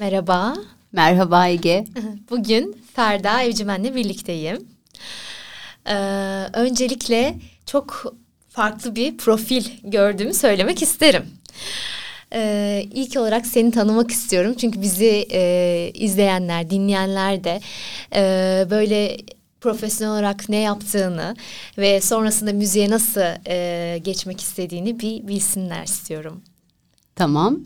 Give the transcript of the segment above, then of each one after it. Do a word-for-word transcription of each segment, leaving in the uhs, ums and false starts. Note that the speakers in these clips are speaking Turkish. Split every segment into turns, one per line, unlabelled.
Merhaba.
Merhaba Ege.
Bugün Ferda Evcimen'le birlikteyim. Ee, öncelikle çok farklı bir profil gördüğümü söylemek isterim. Ee, ilk olarak seni tanımak istiyorum. Çünkü bizi e, izleyenler, dinleyenler de e, böyle profesyonel olarak ne yaptığını ve sonrasında müziğe nasıl e, geçmek istediğini bir bilsinler istiyorum.
Tamam.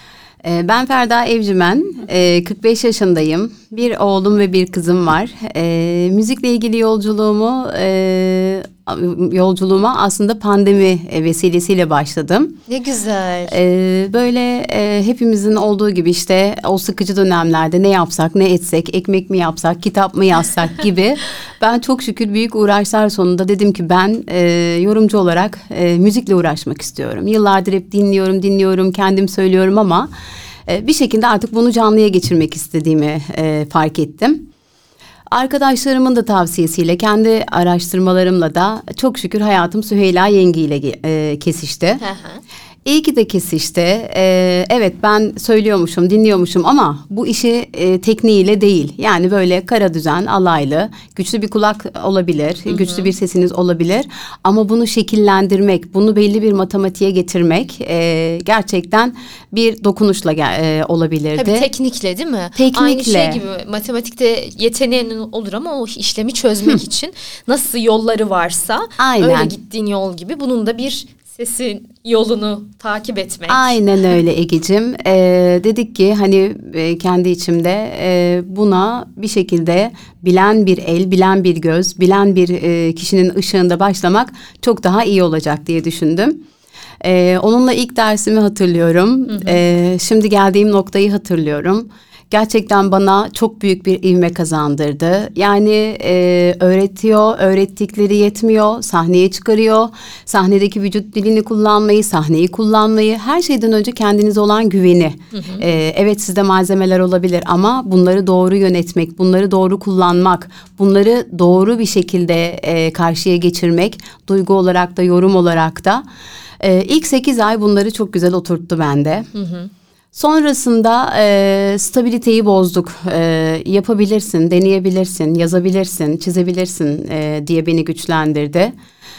Ee, ben Ferda Evcimen, ee, kırk beş yaşındayım. Bir oğlum ve bir kızım var. Ee, müzikle ilgili yolculuğumu, ee, yolculuğuma aslında pandemi vesilesiyle başladım.
Ne güzel.
Ee, böyle e, hepimizin olduğu gibi işte o sıkıcı dönemlerde ne yapsak, ne etsek, ekmek mi yapsak, kitap mı yazsak gibi. Ben çok şükür büyük uğraşlar sonunda dedim ki ben e, yorumcu olarak e, müzikle uğraşmak istiyorum. Yıllardır hep dinliyorum, dinliyorum, kendim söylüyorum ama e, bir şekilde artık bunu canlıya geçirmek istediğimi e, fark ettim. Arkadaşlarımın da tavsiyesiyle, kendi araştırmalarımla da çok şükür hayatım Süheyla Yengi ile e, kesişti. İyi ki de kesişti. Ee, evet ben söylüyormuşum, dinliyormuşum ama bu işi e, tekniğiyle değil. Yani böyle kara düzen, alaylı, güçlü bir kulak olabilir, hı hı. güçlü bir sesiniz olabilir. Ama bunu şekillendirmek, bunu belli bir matematiğe getirmek e, gerçekten bir dokunuşla e, olabilirdi.
Tabii teknikle değil mi?
Teknikle.
Aynı şey gibi matematikte yeteneğin olur ama o işlemi çözmek için nasıl yolları varsa Aynen. öyle gittiğin yol gibi bunun da bir sesin yolunu takip etmek.
Aynen öyle Egeciğim. Ee, dedik ki hani e, kendi içimde e, buna bir şekilde bilen bir el, bilen bir göz, bilen bir e, kişinin ışığında başlamak çok daha iyi olacak diye düşündüm. Ee, onunla ilk dersimi hatırlıyorum. Hı hı. Ee, şimdi geldiğim noktayı hatırlıyorum. Gerçekten bana çok büyük bir ivme kazandırdı. Yani e, öğretiyor, öğrettikleri yetmiyor, sahneye çıkarıyor. Sahnedeki vücut dilini kullanmayı, sahneyi kullanmayı, her şeyden önce kendinize olan güveni. Hı hı. E, evet sizde malzemeler olabilir ama bunları doğru yönetmek, bunları doğru kullanmak, bunları doğru bir şekilde e, karşıya geçirmek, duygu olarak da yorum olarak da. E, ilk sekiz ay bunları çok güzel oturttu bende. Hı hı. Sonrasında e, stabiliteyi bozduk. E, yapabilirsin, deneyebilirsin, yazabilirsin, çizebilirsin e, diye beni güçlendirdi.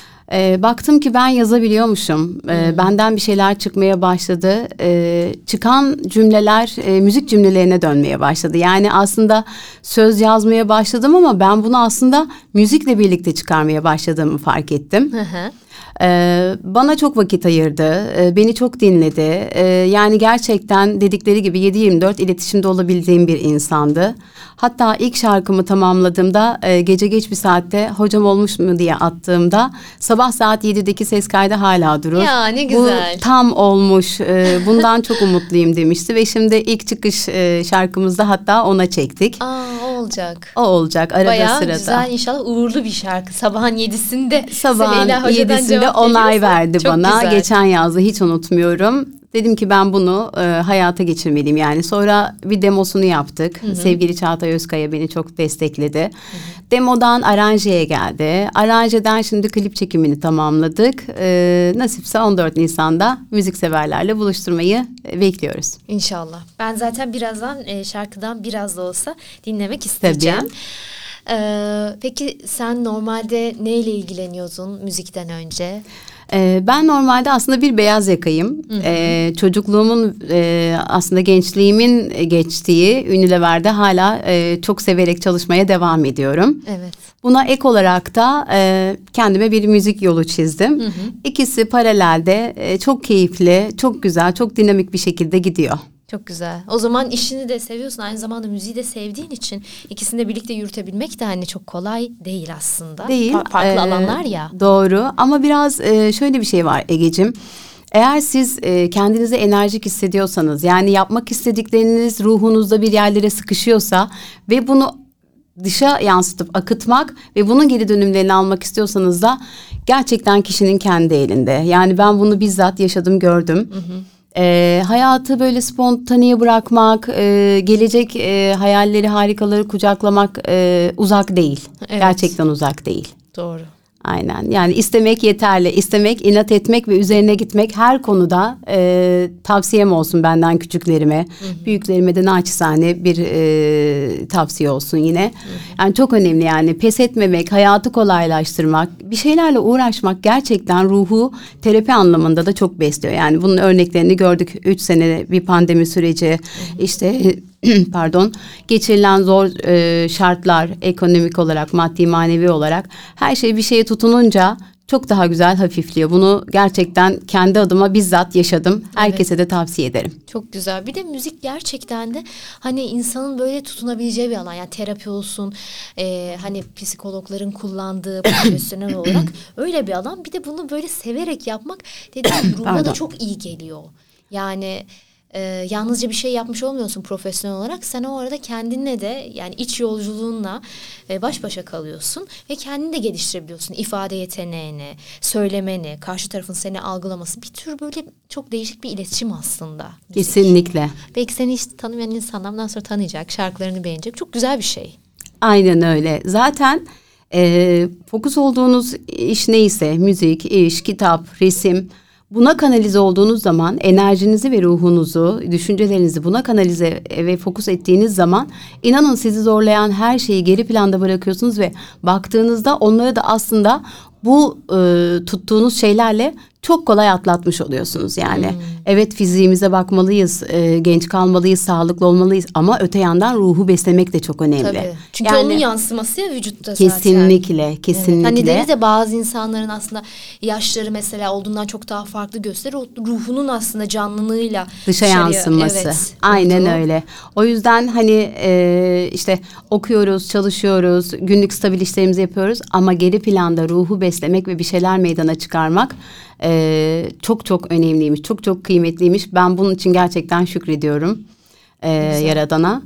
E, baktım ki ben yazabiliyormuşum. E, hmm. Benden bir şeyler çıkmaya başladı. E, çıkan cümleler e, müzik cümlelerine dönmeye başladı. Yani aslında söz yazmaya başladım ama ben bunu aslında müzikle birlikte çıkarmaya başladığımı fark ettim. Hı hı. Ee, bana çok vakit ayırdı, ee, beni çok dinledi. Ee, yani gerçekten dedikleri gibi yedi yirmi dört iletişimde olabildiğim bir insandı. Hatta ilk şarkımı tamamladığımda e, gece geç bir saatte hocam olmuş mu diye attığımda sabah saat yedideki ses kaydı hala durur.
Ya ne güzel.
Bu tam olmuş, e, bundan çok umutluyum demişti ve şimdi ilk çıkış e, şarkımızda hatta ona çektik.
Aa o olacak.
O olacak arada
Bayağı
sırada.
Bayağı güzel inşallah uğurlu bir şarkı. Sabahın yedisinde
Sabahın yedisinde onay verdi
çok
bana.
Güzel.
Geçen yazda hiç unutmuyorum. Dedim ki ben bunu e, hayata geçirmeliyim yani. Sonra bir demosunu yaptık. Hı hı. Sevgili Çağatay Özkaya beni çok destekledi. Hı hı. Demodan aranjeye geldi. Aranjeden şimdi klip çekimini tamamladık. E, nasipse on dört Nisan'da müzikseverlerle buluşturmayı e, bekliyoruz.
İnşallah. Ben zaten birazdan e, şarkıdan biraz da olsa dinlemek isteyeceğim. Tabii. Ee, peki sen normalde neyle ilgileniyordun müzikten önce?
Ee, ben normalde aslında bir beyaz yakayım. Ee, çocukluğumun e, aslında gençliğimin geçtiği Unilever'de hala e, çok severek çalışmaya devam ediyorum.
Evet.
Buna ek olarak da e, kendime bir müzik yolu çizdim. Hı hı. İkisi paralelde e, çok keyifli, çok güzel, çok dinamik bir şekilde gidiyor.
Çok güzel. O zaman işini de seviyorsun. Aynı zamanda müziği de sevdiğin için ikisini de birlikte yürütebilmek de hani çok kolay değil aslında.
Değil.
Fa- farklı ee, alanlar ya.
Doğru ama biraz e, şöyle bir şey var Egeciğim. Eğer siz e, kendinizi enerjik hissediyorsanız yani yapmak istedikleriniz ruhunuzda bir yerlere sıkışıyorsa ve bunu dışa yansıtıp akıtmak ve bunun geri dönümlerini almak istiyorsanız da gerçekten kişinin kendi elinde. Yani ben bunu bizzat yaşadım, gördüm. Hı hı. E, hayatı böyle spontaneye bırakmak, e, gelecek e, hayalleri, harikaları kucaklamak e, uzak değil. Evet. Gerçekten uzak değil.
Doğru.
Aynen. Yani istemek yeterli. İstemek, inat etmek ve üzerine gitmek her konuda e, tavsiyem olsun benden küçüklerime. Hı hı. Büyüklerime de naçizane bir e, tavsiye olsun yine. Hı hı. Yani çok önemli yani. Pes etmemek, hayatı kolaylaştırmak, bir şeylerle uğraşmak gerçekten ruhu terapi anlamında da çok besliyor. Yani bunun örneklerini gördük. Üç sene bir pandemi süreci, hı hı. işte pardon, geçirilen zor e, şartlar, ekonomik olarak, maddi manevi olarak her şey bir şeye tutununca çok daha güzel hafifliyor. Bunu gerçekten kendi adıma bizzat yaşadım. Herkese evet. de tavsiye ederim.
Çok güzel. Bir de müzik gerçekten de hani insanın böyle tutunabileceği bir alan. Yani terapi olsun, e, hani psikologların kullandığı profesyonel olarak öyle bir alan. Bir de bunu böyle severek yapmak dediğim ruhuna da çok iyi geliyor. Yani Ee, yalnızca bir şey yapmış olmuyorsun profesyonel olarak. Sen o arada kendinle de yani iç yolculuğunla e, baş başa kalıyorsun ve kendini de geliştirebiliyorsun. İfade yeteneğini, söylemeni, karşı tarafın seni algılaması, bir tür böyle çok değişik bir iletişim aslında. Müzik.
Kesinlikle.
Belki seni hiç tanımayan insanlar bundan sonra tanıyacak, şarkılarını beğenecek. Çok güzel bir şey.
Aynen öyle. Zaten e, fokus olduğunuz iş neyse, müzik, iş, kitap, resim, buna kanalize olduğunuz zaman enerjinizi ve ruhunuzu, düşüncelerinizi buna kanalize ve fokus ettiğiniz zaman inanın sizi zorlayan her şeyi geri planda bırakıyorsunuz ve baktığınızda onları da aslında bu e, tuttuğunuz şeylerle çok kolay atlatmış oluyorsunuz yani. Hmm. Evet, fiziğimize bakmalıyız, e, genç kalmalıyız, sağlıklı olmalıyız ama öte yandan ruhu beslemek de çok önemli.
Tabii. Çünkü yani, onun yansıması ya vücutta
zaten. Kesinlikle, kesinlikle. Evet.
Hani deriz ya, bazı insanların aslında yaşları mesela olduğundan çok daha farklı gösterir. O ruhunun aslında canlılığıyla
dışa yansıması. Evet, aynen oldu. Öyle. O yüzden hani e, işte okuyoruz, çalışıyoruz, günlük stabil işlerimizi yapıyoruz ama geri planda ruhu beslemek ve bir şeyler meydana çıkarmak Ee, çok çok önemliymiş, çok çok kıymetliymiş. Ben bunun için gerçekten şükrediyorum e, Yaradan'a.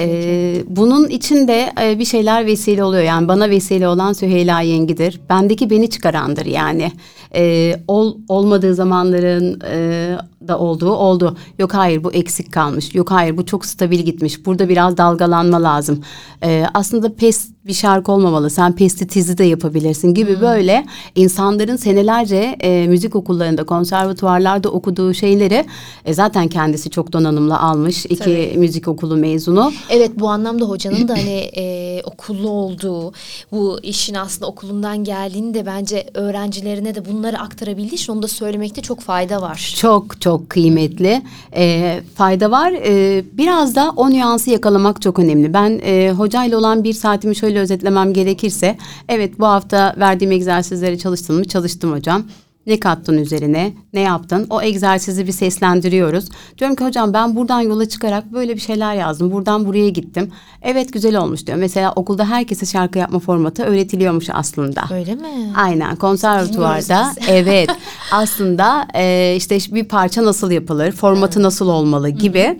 Ee, bunun için de e, bir şeyler vesile oluyor. Yani bana vesile olan Süheyla Yengi'dir. Bendeki beni çıkarandır yani. Ee, ol, olmadığı zamanların e, da olduğu oldu. Yok hayır, bu eksik kalmış. Yok hayır, bu çok stabil gitmiş. Burada biraz dalgalanma lazım. Ee, aslında pes bir şarkı olmamalı. Sen pesti tizi de yapabilirsin gibi hmm. böyle insanların senelerce e, müzik okullarında, konservatuvarlarda okuduğu şeyleri e, zaten kendisi çok donanımlı almış. İki Tabii. müzik okulu mezunu.
Evet, bu anlamda hocanın da hani e, okullu olduğu, bu işin aslında okulundan geldiğini de bence öğrencilerine de bunları aktarabildiği için onu da söylemekte çok fayda var.
Çok çok kıymetli. E, fayda var. E, biraz da o nüansı yakalamak çok önemli. Ben e, hocayla olan bir saatimi şöyle özetlemem gerekirse, evet, bu hafta verdiğim egzersizleri çalıştın mı? Çalıştım hocam. Ne kattın üzerine? Ne yaptın? O egzersizi bir seslendiriyoruz. Diyorum ki hocam, ben buradan yola çıkarak böyle bir şeyler yazdım. Buradan buraya gittim. Evet, güzel olmuş diyor. Mesela okulda herkese şarkı yapma formatı öğretiliyormuş aslında.
Öyle mi?
Aynen, konservatuvarda. Evet, aslında e, işte bir parça nasıl yapılır? Formatı nasıl olmalı gibi.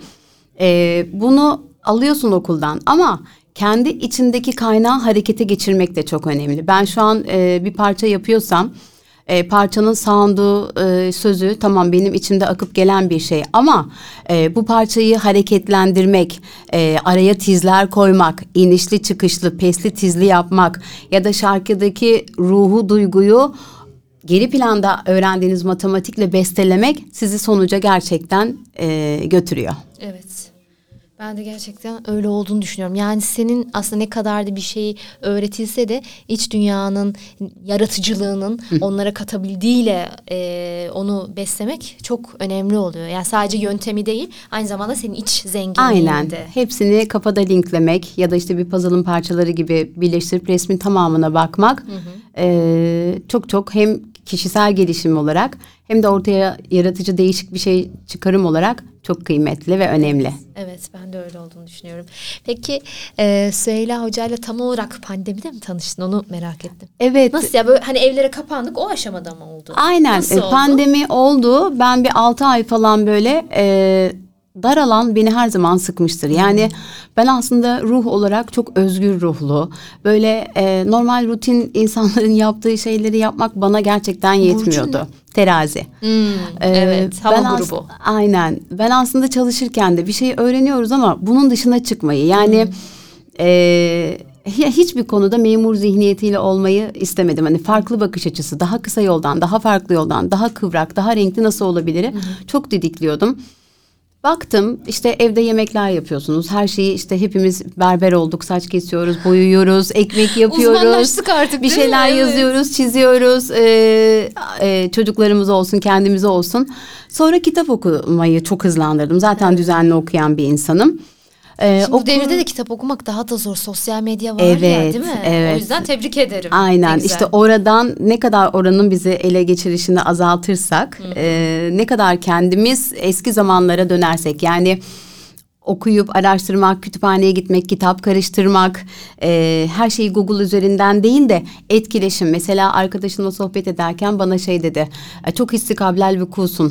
E, bunu alıyorsun okuldan ama kendi içindeki kaynağı harekete geçirmek de çok önemli. Ben şu an e, bir parça yapıyorsam e, parçanın sound'u, e, sözü tamam benim içimde akıp gelen bir şey ama e, bu parçayı hareketlendirmek, e, araya tizler koymak, inişli çıkışlı, pesli tizli yapmak ya da şarkıdaki ruhu, duyguyu geri planda öğrendiğiniz matematikle bestelemek sizi sonuca gerçekten e, götürüyor.
Evet. Ben de gerçekten öyle olduğunu düşünüyorum. Yani senin aslında ne kadar da bir şey öğretilse de iç dünyanın yaratıcılığının Hı. onlara katabildiğiyle e, onu beslemek çok önemli oluyor. Yani sadece yöntemi değil, aynı zamanda senin iç zenginliğinde.
Aynen. Hepsini kafada linklemek ya da işte bir puzzle'ın parçaları gibi birleştirip resmin tamamına bakmak hı hı. E, çok çok hem kişisel gelişim olarak hem de ortaya yaratıcı değişik bir şey çıkarım olarak çok kıymetli ve önemli.
Evet, ben de öyle olduğunu düşünüyorum. Peki e, Süheyla Hoca'yla tam olarak pandemide mi tanıştın? Onu merak ettim.
Evet.
Nasıl ya, böyle hani evlere kapandık, o aşamada mı oldu?
Aynen.
Nasıl oldu?
Pandemi oldu. Ben bir altı ay falan böyle e, dar alan beni her zaman sıkmıştır. Yani hmm. ben aslında ruh olarak çok özgür ruhlu. Böyle e, normal rutin insanların yaptığı şeyleri yapmak bana gerçekten yetmiyordu. Terazi.
Hmm, ee, evet, hava grubu. As-
aynen. Ben aslında çalışırken de bir şey öğreniyoruz ama bunun dışına çıkmayı. Yani hmm. e, hiçbir konuda memur zihniyetiyle olmayı istemedim. Hani farklı bakış açısı, daha kısa yoldan, daha farklı yoldan, daha kıvrak, daha renkli nasıl olabilir? Hı hı. Çok didikliyordum. Baktım işte evde yemekler yapıyorsunuz. Her şeyi işte hepimiz berber olduk. Saç kesiyoruz, boyuyoruz, ekmek yapıyoruz.
Uzmanlaştık artık,
bir şeyler
evet.
yazıyoruz, çiziyoruz. Ee, e, çocuklarımız olsun, kendimize olsun. Sonra kitap okumayı çok hızlandırdım. Zaten evet. düzenli okuyan bir insanım.
Ee, Şimdi okur... bu devirde de kitap okumak daha da zor. Sosyal medya var
evet,
ya, değil mi?
Evet.
O yüzden tebrik ederim.
Aynen. İşte oradan ne kadar oranın bizi ele geçirişini azaltırsak, e, ne kadar kendimiz eski zamanlara dönersek, yani okuyup araştırmak, kütüphaneye gitmek, kitap karıştırmak, e, her şeyi Google üzerinden değil de etkileşim. Mesela arkadaşımla sohbet ederken bana şey dedi, çok istikablel vukusun.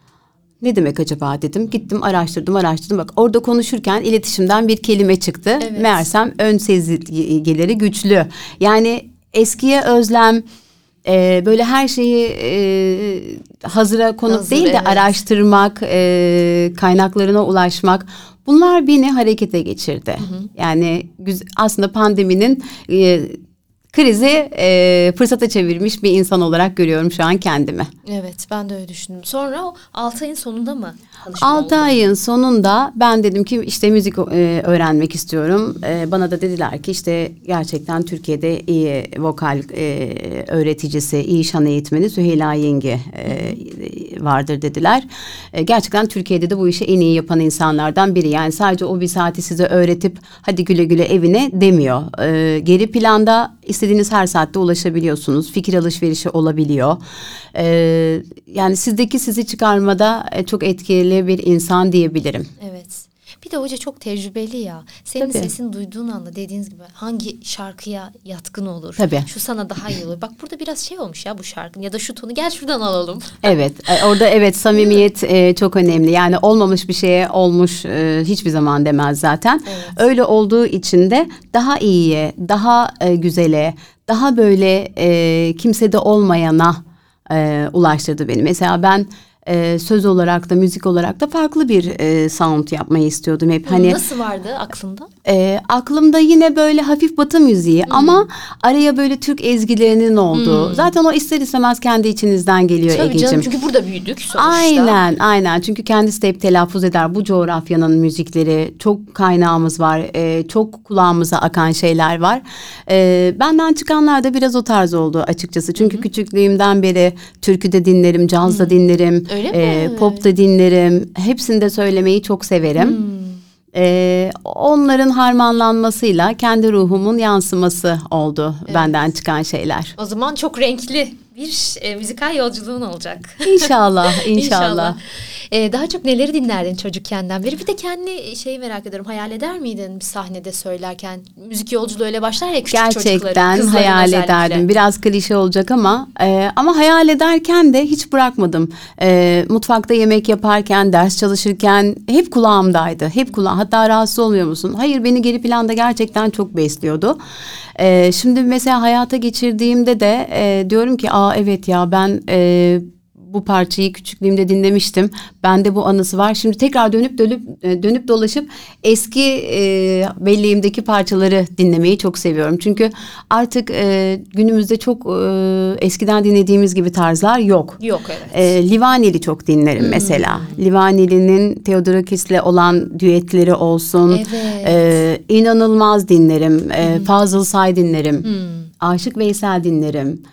Ne demek acaba dedim. Gittim araştırdım araştırdım. Bak orada konuşurken iletişimden bir kelime çıktı. Evet. Meğersem ön sezgileri güçlü. Yani eskiye özlem, e, böyle her şeyi e, hazıra konup Hazır, değil de evet. araştırmak, e, kaynaklarına ulaşmak. Bunlar beni harekete geçirdi. Hı hı. Yani aslında pandeminin E, krizi e, fırsata çevirmiş bir insan olarak görüyorum şu an kendimi.
Evet, ben de öyle düşündüm. Sonra o altı ayın sonunda mı?
Altı ayın sonunda ben dedim ki işte müzik e, öğrenmek istiyorum. E, bana da dediler ki işte gerçekten Türkiye'de iyi vokal e, öğreticisi, iyi şan eğitmeni Süheyla Yengi e, vardır dediler. E, gerçekten Türkiye'de de bu işi en iyi yapan insanlardan biri. Yani sadece o bir saati size öğretip hadi güle güle evine demiyor. E, geri planda İstediğiniz her saatte ulaşabiliyorsunuz. Fikir alışverişi olabiliyor. Ee, yani sizdeki sizi çıkarmada çok etkili bir insan diyebilirim.
Evet. Bir de hoca çok tecrübeli ya. Senin
Tabii.
sesini duyduğun anda dediğiniz gibi hangi şarkıya yatkın olur?
Tabii.
Şu sana daha iyi olur. Bak burada biraz şey olmuş ya bu şarkının ya da şu tonu gel şuradan alalım.
Evet. Orada evet samimiyet e, çok önemli. Yani olmamış bir şeye olmuş e, hiçbir zaman demez zaten. Evet. Öyle olduğu için de daha iyiye, daha e, güzele, daha böyle e, kimsede olmayana e, ulaştırdı beni. Mesela ben Ee, söz olarak da müzik olarak da farklı bir e, sound yapmayı istiyordum hep.
Hani nasıl vardı aklında?
E, aklımda yine böyle hafif Batı müziği hmm. ama araya böyle Türk ezgilerinin olduğu. Hmm. Zaten o ister istemez kendi içinizden geliyor Tabii Egeciğim.
Canım, çünkü burada büyüdük sonuçta.
Aynen aynen çünkü kendisi de hep telaffuz eder. Bu coğrafyanın müzikleri çok kaynağımız var. E, çok kulağımıza akan şeyler var. E, benden çıkanlar da biraz o tarz oldu açıkçası. Çünkü hmm. küçüklüğümden beri türkü de dinlerim, caz da hmm. dinlerim.
Öyle
e,
mi?
Pop da dinlerim. Hepsini de söylemeyi çok severim. Hmm. E, onların harmanlanmasıyla kendi ruhumun yansıması oldu evet. benden çıkan şeyler.
O zaman çok renkli bir e, müzikal yolculuğun olacak.
İnşallah, inşallah. inşallah.
Ee, daha çok neleri dinlerdin çocukkenden beri? Bir de kendi şeyi merak ediyorum. Hayal eder miydin bir sahnede söylerken? Müzik yolculuğu öyle başlar ya küçük çocukların.
Gerçekten hayal özellikle. ederdim. Biraz klişe olacak ama e, ama hayal ederken de hiç bırakmadım. E, mutfakta yemek yaparken, ders çalışırken hep kulağımdaydı. Hep kulağım. Hatta rahatsız olmuyor musun? Hayır, beni geri planda gerçekten çok besliyordu. E, şimdi mesela hayata geçirdiğimde de e, diyorum ki aa evet ya ben e, bu parçayı küçüklüğümde dinlemiştim. Bende bu anısı var. Şimdi tekrar dönüp dönüp dönüp dolaşıp eski e, belleğimdeki parçaları dinlemeyi çok seviyorum. Çünkü artık e, günümüzde çok e, eskiden dinlediğimiz gibi tarzlar yok.
Yok evet.
E, Livaneli çok dinlerim hmm. mesela. Livaneli'nin Theodorakis'le olan düetleri olsun.
Evet.
E, inanılmaz dinlerim. E, hmm. Fazıl Say dinlerim. Hmm. Aşık Veysel dinlerim.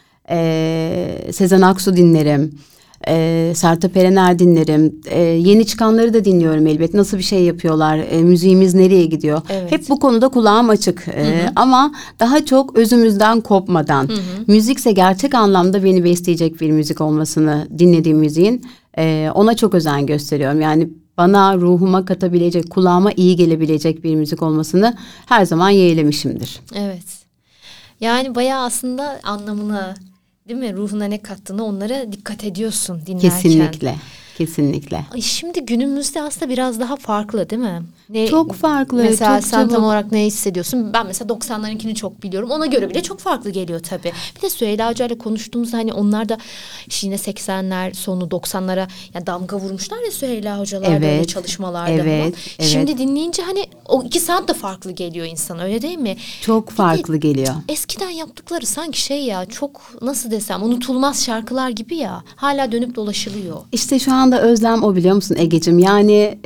E, Sezen Aksu dinlerim. Ee, Sertab Erener dinlerim. Ee, yeni çıkanları da dinliyorum elbet. Nasıl bir şey yapıyorlar? Ee, müziğimiz nereye gidiyor? Evet. Hep bu konuda kulağım açık. Ee, hı hı. Ama daha çok özümüzden kopmadan. Hı hı. Müzikse gerçek anlamda beni besleyecek bir müzik olmasını dinlediğim müziğin e, ona çok özen gösteriyorum. Yani bana ruhuma katabilecek, kulağıma iyi gelebilecek bir müzik olmasını her zaman yeğlemişimdir.
Evet. Yani bayağı aslında anlamını, değil mi? Ruhuna ne kattığını onlara dikkat ediyorsun dinlerken.
Kesinlikle. Kesinlikle.
Ay, şimdi günümüzde aslında biraz daha farklı değil mi? Ne,
çok farklı.
Mesela
çok
sen
çabuk.
tam olarak ne hissediyorsun? Ben mesela doksanlarınkini çok biliyorum. Ona göre bile çok farklı geliyor tabii. Bir de Süheyla Hoca ile konuştuğumuzda hani onlar da yine seksenler sonu doksanlara ya damga vurmuşlar ya Süheyla Hocalar
evet,
böyle çalışmalarda
evet,
falan.
Evet.
Şimdi dinleyince hani o iki saat de farklı geliyor insan, öyle değil mi?
Çok
bir
farklı geliyor.
Eskiden yaptıkları sanki şey ya, çok nasıl desem, unutulmaz şarkılar gibi ya. Hala dönüp dolaşılıyor.
İşte şu anda özlem o, biliyor musun Egeciğim? Yani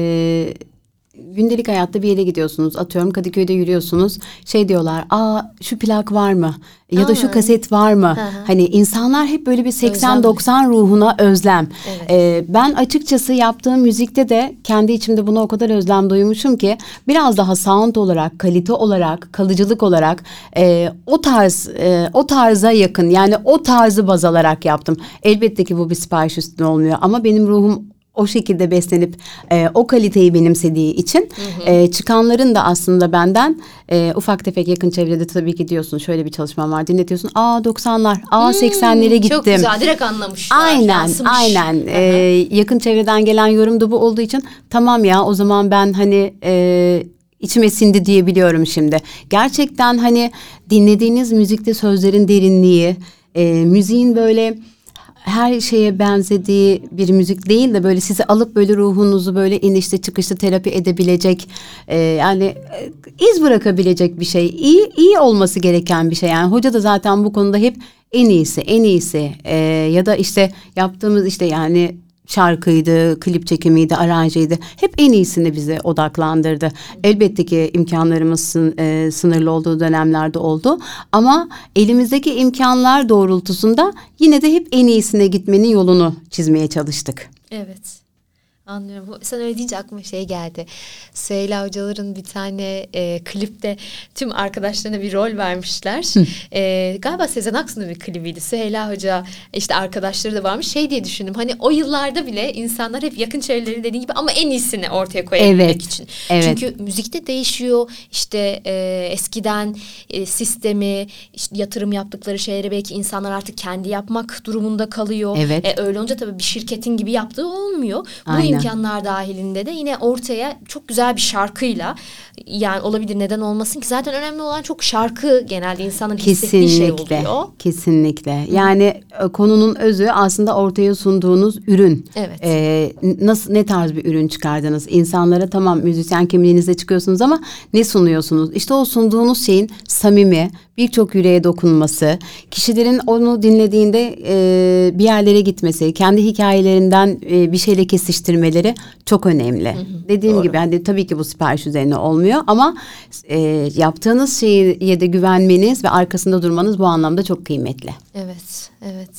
e, gündelik hayatta bir yere gidiyorsunuz. Atıyorum Kadıköy'de yürüyorsunuz. Şey diyorlar, aa şu plak var mı? Ya
Aa.
da şu kaset var mı?
Hı hı.
Hani insanlar hep böyle bir seksen
Özlem.
doksan ruhuna özlem.
Evet.
Ee, ben açıkçası yaptığım müzikte de kendi içimde buna o kadar özlem duymuşum ki biraz daha sound olarak, kalite olarak, kalıcılık olarak e, o tarz e, o tarza yakın, yani o tarzı baz alarak yaptım. Elbette ki bu bir sipariş üstüne olmuyor ama benim ruhum o şekilde beslenip e, o kaliteyi benimsediği için hı hı. E, çıkanların da aslında benden e, ufak tefek yakın çevrede tabii ki diyorsun şöyle bir çalışmam var, dinletiyorsun. Aa doksanlar, aa hmm, seksenlere gittim.
Çok güzel, direkt anlamışlar.
Aynen,
yansımış.
aynen. E, yakın çevreden gelen yorum da bu olduğu için tamam ya, o zaman ben hani e, içime sindi diyebiliyorum şimdi. Gerçekten hani dinlediğiniz müzikte sözlerin derinliği, e, müziğin böyle her şeye benzediği bir müzik değil de böyle sizi alıp böyle ruhunuzu böyle inişte çıkışta terapi edebilecek e, yani e, iz bırakabilecek bir şey. İyi iyi olması gereken bir şey. Yani hoca da zaten bu konuda hep en iyisi, en iyisi e, ya da işte yaptığımız işte yani şarkıydı, klip çekimiydi, aranjeydi. Hep en iyisini bize odaklandırdı. Elbette ki imkanlarımız sın, e, sınırlı olduğu dönemlerde oldu. Ama elimizdeki imkanlar doğrultusunda yine de hep en iyisine gitmenin yolunu çizmeye çalıştık.
Evet. Anlıyorum. Sen öyle deyince aklıma şey geldi. Süheyla Hocaların bir tane e, klipte tüm arkadaşlarına bir rol vermişler. E, galiba Sezen Aksu'nun bir klibiydi. Süheyla Hoca işte arkadaşları da varmış. Şey diye düşündüm. Hani o yıllarda bile insanlar hep yakın çevrelerin dediği gibi ama en iyisini ortaya koyabilmek
evet,
için.
Evet.
Çünkü müzikte değişiyor. İşte e, eskiden e, sistemi, işte yatırım yaptıkları şeyleri belki insanlar artık kendi yapmak durumunda kalıyor.
Evet.
E, öyle olunca tabii bir şirketin gibi yaptığı olmuyor. Bu
Aynen.
imkanlar dahilinde de yine ortaya çok güzel bir şarkıyla, yani olabilir, neden olmasın ki, zaten önemli olan çok şarkı genelde insanın hissettiği şey oluyor.
Kesinlikle. Yani Hı. konunun özü aslında ortaya sunduğunuz ürün.
Evet.
Ee, nasıl, ne tarz bir ürün çıkardınız? İnsanlara tamam müzisyen kimliğinizle çıkıyorsunuz ama ne sunuyorsunuz? İşte o sunduğunuz şeyin samimi, birçok yüreğe dokunması, kişilerin onu dinlediğinde e, bir yerlere gitmesi, kendi hikayelerinden e, bir şeyle kesiştirmeleri çok önemli. Hı hı, Dediğim doğru. gibi hani tabii ki bu sipariş üzerine olmuyor ama e, yaptığınız şeye de güvenmeniz ve arkasında durmanız bu anlamda çok kıymetli.
Evet, evet.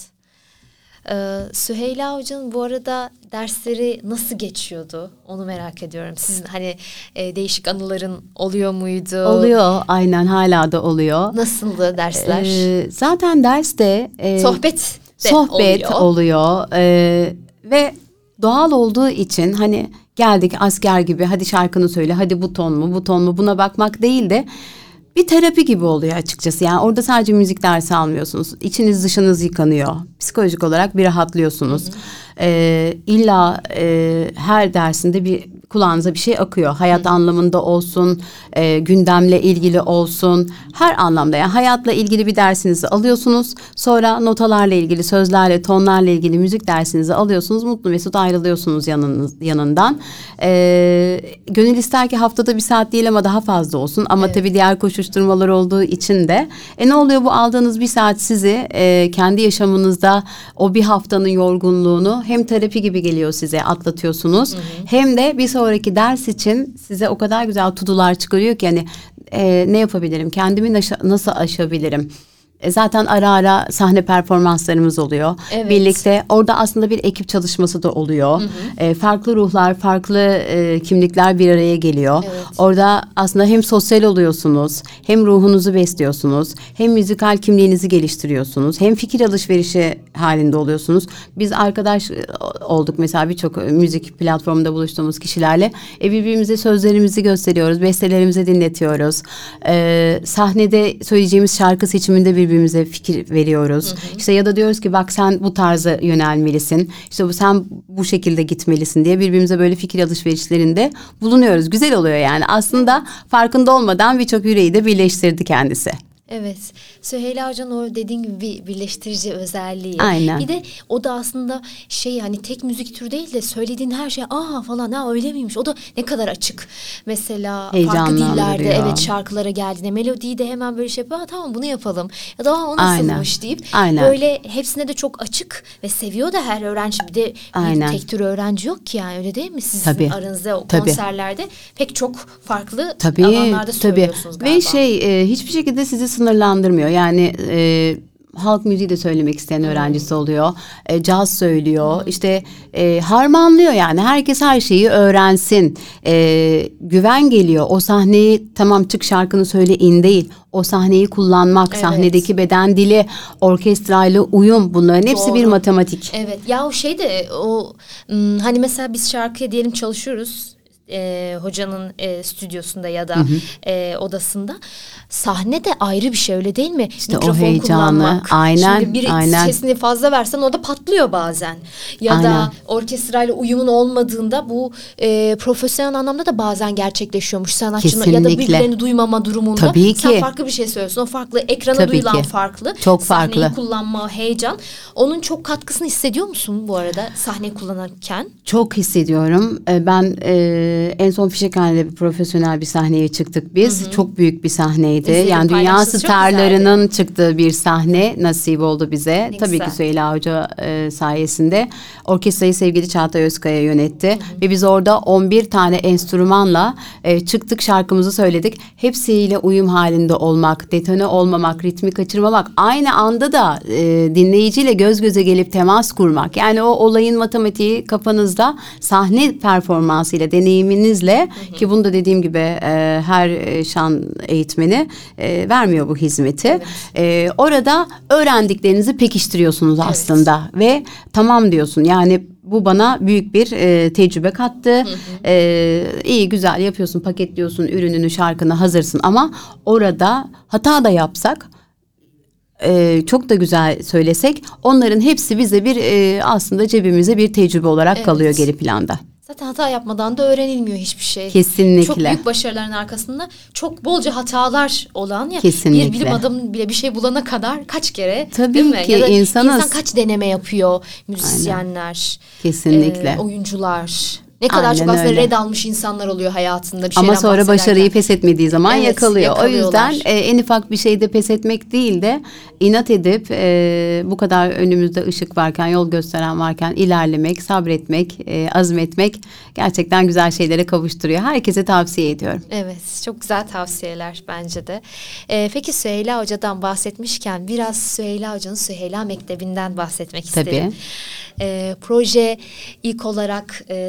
Ee, Süheyla Hoca'nın bu arada dersleri nasıl geçiyordu? Onu merak ediyorum. Sizin hani e, değişik anıların oluyor muydu?
Oluyor, aynen, hala da oluyor.
Nasıldı dersler?
Ee, zaten derste e,
sohbet de
sohbet
oluyor,
oluyor. Ee, ve doğal olduğu için hani geldik asker gibi, hadi şarkını söyle, hadi bu ton mu bu ton mu, buna bakmak değil de bir terapi gibi oluyor açıkçası. Yani orada sadece müzik dersi almıyorsunuz. İçiniz dışınız yıkanıyor. Psikolojik olarak bir rahatlıyorsunuz. Hı hı. Ee, illa e, her dersinde bir kulağınıza bir şey akıyor. Hayat Hı. anlamında olsun, e, gündemle ilgili olsun, her anlamda. Yani hayatla ilgili bir dersinizi alıyorsunuz. Sonra notalarla ilgili, sözlerle, tonlarla ilgili müzik dersinizi alıyorsunuz. Mutlu mesut ayrılıyorsunuz yanınız, yanından. E, gönül ister ki haftada bir saat değil ama daha fazla olsun. Ama evet. tabii diğer koşuşturmalar olduğu için de. E ne oluyor, bu aldığınız bir saat sizi e, kendi yaşamınızda o bir haftanın yorgunluğunu hem terapi gibi geliyor size, atlatıyorsunuz. Hı hı. Hem de bir sonraki ders için size o kadar güzel tudular çıkarıyor ki hani e, ne yapabilirim, kendimi naşa- nasıl aşabilirim? E, zaten ara ara sahne performanslarımız oluyor. Evet. Birlikte orada aslında bir ekip çalışması da oluyor. Hı hı. E, farklı ruhlar, farklı e, kimlikler bir araya geliyor. Evet. Orada aslında hem sosyal oluyorsunuz, hem ruhunuzu besliyorsunuz, hem müzikal kimliğinizi geliştiriyorsunuz, hem fikir alışverişi halinde oluyorsunuz. Biz arkadaş olduk mesela birçok müzik platformunda buluştuğumuz kişilerle. E, birbirimize sözlerimizi gösteriyoruz, bestelerimizi dinletiyoruz. E, sahnede söyleyeceğimiz şarkı seçiminde bir birbirimize fikir veriyoruz. Hı hı. İşte ya da diyoruz ki bak sen bu tarza yönelmelisin. İşte sen bu şekilde gitmelisin diye birbirimize böyle fikir alışverişlerinde bulunuyoruz. Güzel oluyor yani. Aslında farkında olmadan birçok yüreği de birleştirdi kendisi.
Evet. Süheyla Hoca'nın o dediğin gibi bir birleştirici özelliği.
Aynen.
Bir de o da aslında şey hani tek müzik türü değil de söylediğin her şey aa falan ha öyle miymiş? O da ne kadar açık. Mesela farklı dillerde evet şarkılara geldiğinde melodiyi de hemen böyle şey yapıyor. Tamam bunu yapalım. Ya da o nasılmış deyip Aynen. böyle hepsine de çok açık ve seviyor da her öğrenci. Bir de bir tek tür öğrenci yok ki yani öyle değil mi? Sizin Tabii. aranızda o Tabii. konserlerde pek çok farklı Tabii. alanlarda söylüyorsunuz Tabii. galiba.
Ve şey e, hiçbir şekilde sizi sınırlandırmıyor. Yani e, halk müziği de söylemek isteyen hmm. öğrencisi oluyor. E, caz söylüyor. Hmm. İşte e, harmanlıyor yani. Herkes her şeyi öğrensin. E, güven geliyor. O sahneyi tamam çık şarkını söyle in değil. O sahneyi kullanmak, evet. sahnedeki beden dili, orkestrayla uyum bunların hepsi Doğru. bir matematik.
Evet. Ya o şey de o hani mesela biz şarkıya diyelim çalışıyoruz. E, hocanın e, stüdyosunda ya da hı hı. E, odasında sahne de ayrı bir şey öyle değil mi?
İşte Mikrofon o heyecanı kullanmak. Aynen.
Şimdi biri
aynen.
sesini fazla versen o da patlıyor bazen. Ya aynen. da orkestrayla uyumun olmadığında bu e, profesyonel anlamda da bazen gerçekleşiyormuş sanatçının ya da birbirlerini duymama durumunda.
Tabii ki.
Sen farklı bir şey söylüyorsun. O farklı. Ekrana
Tabii
duyulan
ki.
farklı.
Çok
Sahneyi
farklı.
kullanma, heyecan. Onun çok katkısını hissediyor musun bu arada sahne kullanırken?
Çok hissediyorum. Ben e, en son Fişekhane'de bir profesyonel bir sahneye çıktık biz. Hı hı. Çok büyük bir sahneydi. İzledim, yani dünya starlarının çıktığı bir sahne nasip oldu bize. Ne Tabii güzel. ki Süheyla Hoca e, sayesinde. Orkestrayı sevgili Çağatay Özkaya yönetti. Hı hı. Ve biz orada on bir tane enstrümanla e, çıktık, şarkımızı söyledik. Hepsiyle uyum halinde olmak, detone olmamak, ritmi kaçırmamak. Aynı anda da e, dinleyiciyle göz göze gelip temas kurmak. Yani o olayın matematiği kafanızda sahne performansıyla, deneyiminizle hı hı. ki bunu da dediğim gibi e, her şan eğitmeni e, vermiyor bu hizmeti. Evet. E, orada öğrendiklerinizi pekiştiriyorsunuz evet. aslında ve tamam diyorsun. Yani bu bana büyük bir e, tecrübe kattı. Hı hı. E, iyi güzel yapıyorsun, paketliyorsun ürününü, şarkını hazırsın ama orada hata da yapsak Ee, çok da güzel söylesek onların hepsi bize bir e, aslında cebimize bir tecrübe olarak evet. kalıyor geri planda.
Zaten hata yapmadan da öğrenilmiyor hiçbir şey.
Kesinlikle.
Çok büyük başarıların arkasında çok bolca hatalar olan ya.
Kesinlikle.
Bir bilim adamı bile bir şey bulana kadar kaç kere
Tabii
değil mi?
ki
ya da
insanız.
İnsan kaç deneme yapıyor müzisyenler.
Aynen. Kesinlikle.
E, oyuncular. Ne kadar Aynen çok aslında öyle. red almış insanlar oluyor hayatında bir şeyden
Ama sonra
bahsederken.
başarıyı pes etmediği zaman evet, yakalıyor. O yüzden e, en ufak bir şeyde pes etmek değil de inat edip e, bu kadar önümüzde ışık varken, yol gösteren varken ilerlemek, sabretmek, e, azmetmek gerçekten güzel şeylere kavuşturuyor. Herkese tavsiye ediyorum.
Evet, çok güzel tavsiyeler bence de. E, peki Süheyla Hoca'dan bahsetmişken biraz Süheyla Hoca'nın Süheyla Mektebi'nden bahsetmek isterim.
Tabii.
E, proje ilk olarak e,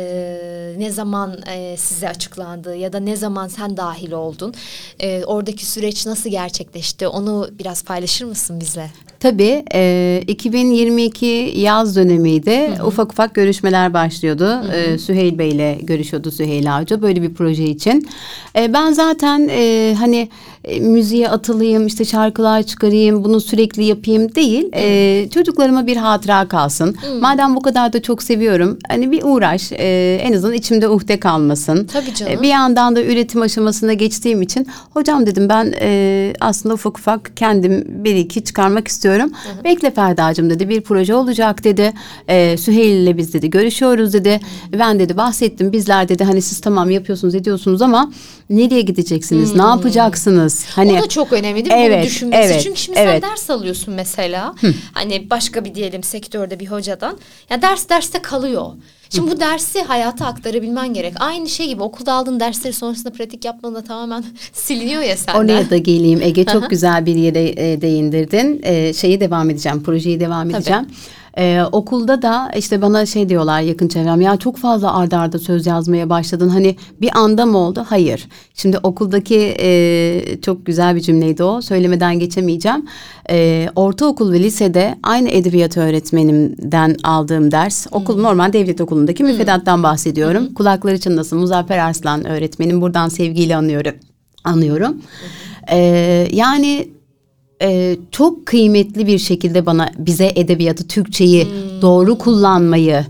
ne zaman e, size açıklandı ya da ne zaman sen dahil oldun? E, oradaki süreç nasıl gerçekleşti? Onu biraz paylaşır mısın bizle?
Tabii. E, iki bin yirmi iki yaz dönemiydi. Hı hı. Ufak ufak görüşmeler başlıyordu. Hı hı. E, Süheyl Bey ile görüşüyordu Süheyla Hoca böyle bir proje için. E, ben zaten e, hani e, müziğe atılayım, işte şarkılar çıkarayım, bunu sürekli yapayım değil. E, çocuklarıma bir hatıra kalsın. Hı. Madem bu kadar da çok seviyorum, hani bir uğraş. E, en azından içimde uhde kalmasın.
Tabii canım.
E, bir yandan da üretim aşamasına geçtiğim için hocam dedim ben e, aslında ufak ufak kendim bir iki çıkarmak istiyorum. Hı hı. Bekle Ferda'cığım dedi, bir proje olacak dedi. E, Süheyl ile biz dedi görüşüyoruz dedi. Hı. Ben dedi bahsettim, bizler dedi hani siz tamam yapıyorsunuz ediyorsunuz ama nereye gideceksiniz? Hmm. Ne yapacaksınız? Hani
o da çok önemli değil mi?
Evet,
bunu düşünmesi.
Evet,
Çünkü şimdi
evet.
sen ders alıyorsun mesela.
Hı.
Hani başka bir diyelim sektörde bir hocadan. Ya ders derste kalıyor. Şimdi bu dersi hayata aktarabilmen gerek. Aynı şey gibi okulda aldığın dersleri sonrasında pratik yaptığında tamamen siliniyor ya senden.
Oraya da geleyim Ege, çok güzel bir yere e, değindirdin. E, şeyi devam edeceğim, projeyi devam edeceğim. Tabii. Ee, okulda da işte bana şey diyorlar yakın çevrem, ya çok fazla arda arda söz yazmaya başladın, hani bir anda mı oldu? Hayır. Şimdi okuldaki e, çok güzel bir cümleydi o, söylemeden geçemeyeceğim. E, ortaokul ve lisede aynı edebiyat öğretmenimden aldığım ders, okul hmm. normal devlet okulundaki müfredattan bahsediyorum. Hmm. Kulakları çınlasın Muzaffer Arslan öğretmenim, buradan sevgiyle anıyorum. Anıyorum. Hmm. E, yani e, çok kıymetli bir şekilde bana bize edebiyatı, Türkçeyi hmm. doğru kullanmayı,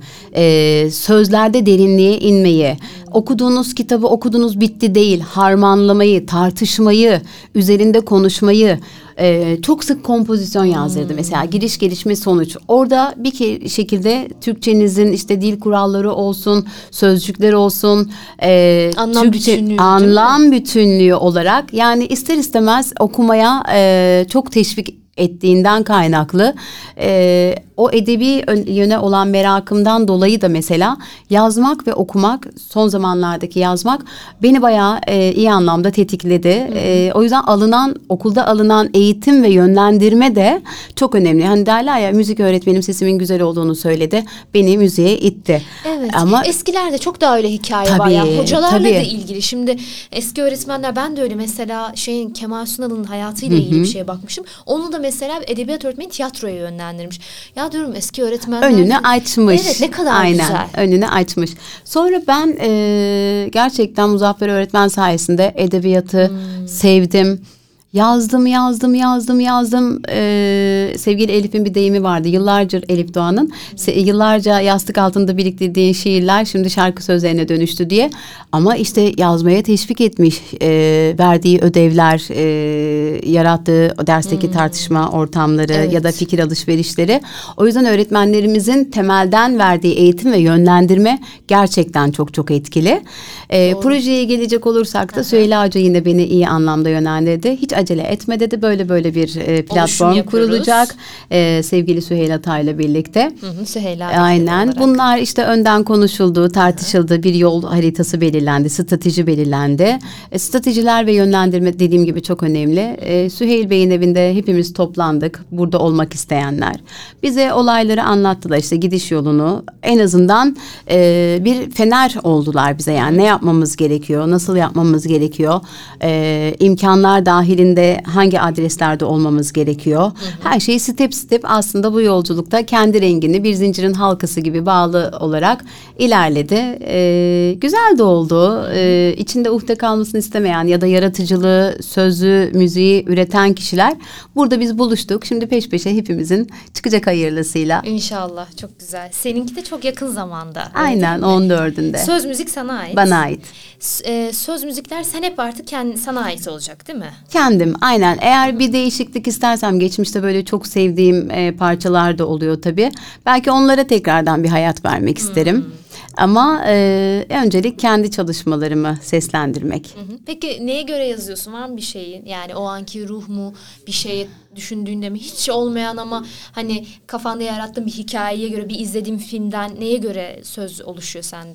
e, sözlerde derinliğe inmeyi, okuduğunuz kitabı okudunuz bitti değil, harmanlamayı, tartışmayı, üzerinde konuşmayı, e, çok sık kompozisyon yazdırdı. Hmm. Mesela giriş gelişme sonuç. Orada bir ke- şekilde Türkçenizin işte dil kuralları olsun, sözcükler olsun, e,
anlam
Türkçe,
bütünlüğü,
anlam bütünlüğü olarak yani ister istemez okumaya e, çok teşvik ettiğinden kaynaklı e, o edebi yöne olan merakımdan dolayı da mesela yazmak ve okumak, son zamanlardaki yazmak beni bayağı e, iyi anlamda tetikledi. E, o yüzden alınan okulda alınan eğitim ve yönlendirme de çok önemli. Hani derler ya, müzik öğretmenim sesimin güzel olduğunu söyledi, beni müziğe itti.
Evet.
Ama
eskilerde çok daha öyle hikaye
tabii,
var ya. Hocalarla
tabii.
da ilgili. Şimdi eski öğretmenler, ben de öyle mesela şeyin Kemal Sunal'ın hayatıyla ilgili Hı-hı. bir şeye bakmışım. Onu da mesela edebiyat öğretmeni tiyatroya yönlendirmiş. Ya diyorum eski öğretmenler
önünü açmış.
Evet, ne kadar
Aynen,
güzel.
önünü açmış. Sonra ben e, gerçekten Muzaffer öğretmen sayesinde edebiyatı hmm. sevdim. Yazdım, yazdım, yazdım, yazdım. Ee, sevgili Elif'in bir deyimi vardı. Yıllarca Elif Doğan'ın. Se- yıllarca yastık altında biriktirdiğin şiirler şimdi şarkı sözlerine dönüştü diye. Ama işte yazmaya teşvik etmiş. E, verdiği ödevler, e, yarattığı o dersteki hmm. tartışma ortamları evet. ya da fikir alışverişleri. O yüzden öğretmenlerimizin temelden verdiği eğitim ve yönlendirme gerçekten çok çok etkili. E, projeye gelecek olursak da Süheyla Hoca yine beni iyi anlamda yönlendirdi. Hiç acele etme dedi. Böyle böyle bir e, platform kurulacak. E, sevgili Süheyla Atay'la birlikte.
Hı hı, Süheyla
Aynen. Bunlar işte önden konuşuldu, tartışıldı. Hı. Bir yol haritası belirlendi, strateji belirlendi. E, stratejiler ve yönlendirme dediğim gibi çok önemli. E, Süheyl Bey'in evinde hepimiz toplandık. Burada olmak isteyenler. Bize olayları anlattılar. İşte gidiş yolunu. En azından e, bir fener oldular bize. Yani ne yapmamız gerekiyor, nasıl yapmamız gerekiyor, e, imkanlar dahilinde hangi adreslerde olmamız gerekiyor. Hı hı. Her şeyi step step aslında bu yolculukta kendi rengini bir zincirin halkası gibi bağlı olarak ilerledi. Ee, güzel de oldu. Ee, içinde uhde kalmasını istemeyen ya da yaratıcılığı, sözü, müziği üreten kişiler burada biz buluştuk. Şimdi peş peşe hepimizin çıkacak hayırlısıyla.
İnşallah, çok güzel. Seninki de çok yakın zamanda.
Aynen, on dördünde.
Söz müzik sana ait.
Bana ait.
S- söz müzikler sen hep artık kendi, sana ait olacak değil mi?
Kendim, aynen. Eğer bir değişiklik istersem, geçmişte böyle çok sevdiğim e, parçalar da oluyor tabii. Belki onlara tekrardan bir hayat vermek isterim. Hmm. Ama e, öncelik kendi çalışmalarımı seslendirmek.
Hı hı. Peki neye göre yazıyorsun? Var mı bir şeyin? Yani o anki ruh mu, bir şeyi düşündüğünde mi? Hiç olmayan ama hani kafanda yarattığın bir hikayeye göre, bir izlediğin filmden neye göre söz oluşuyor sende?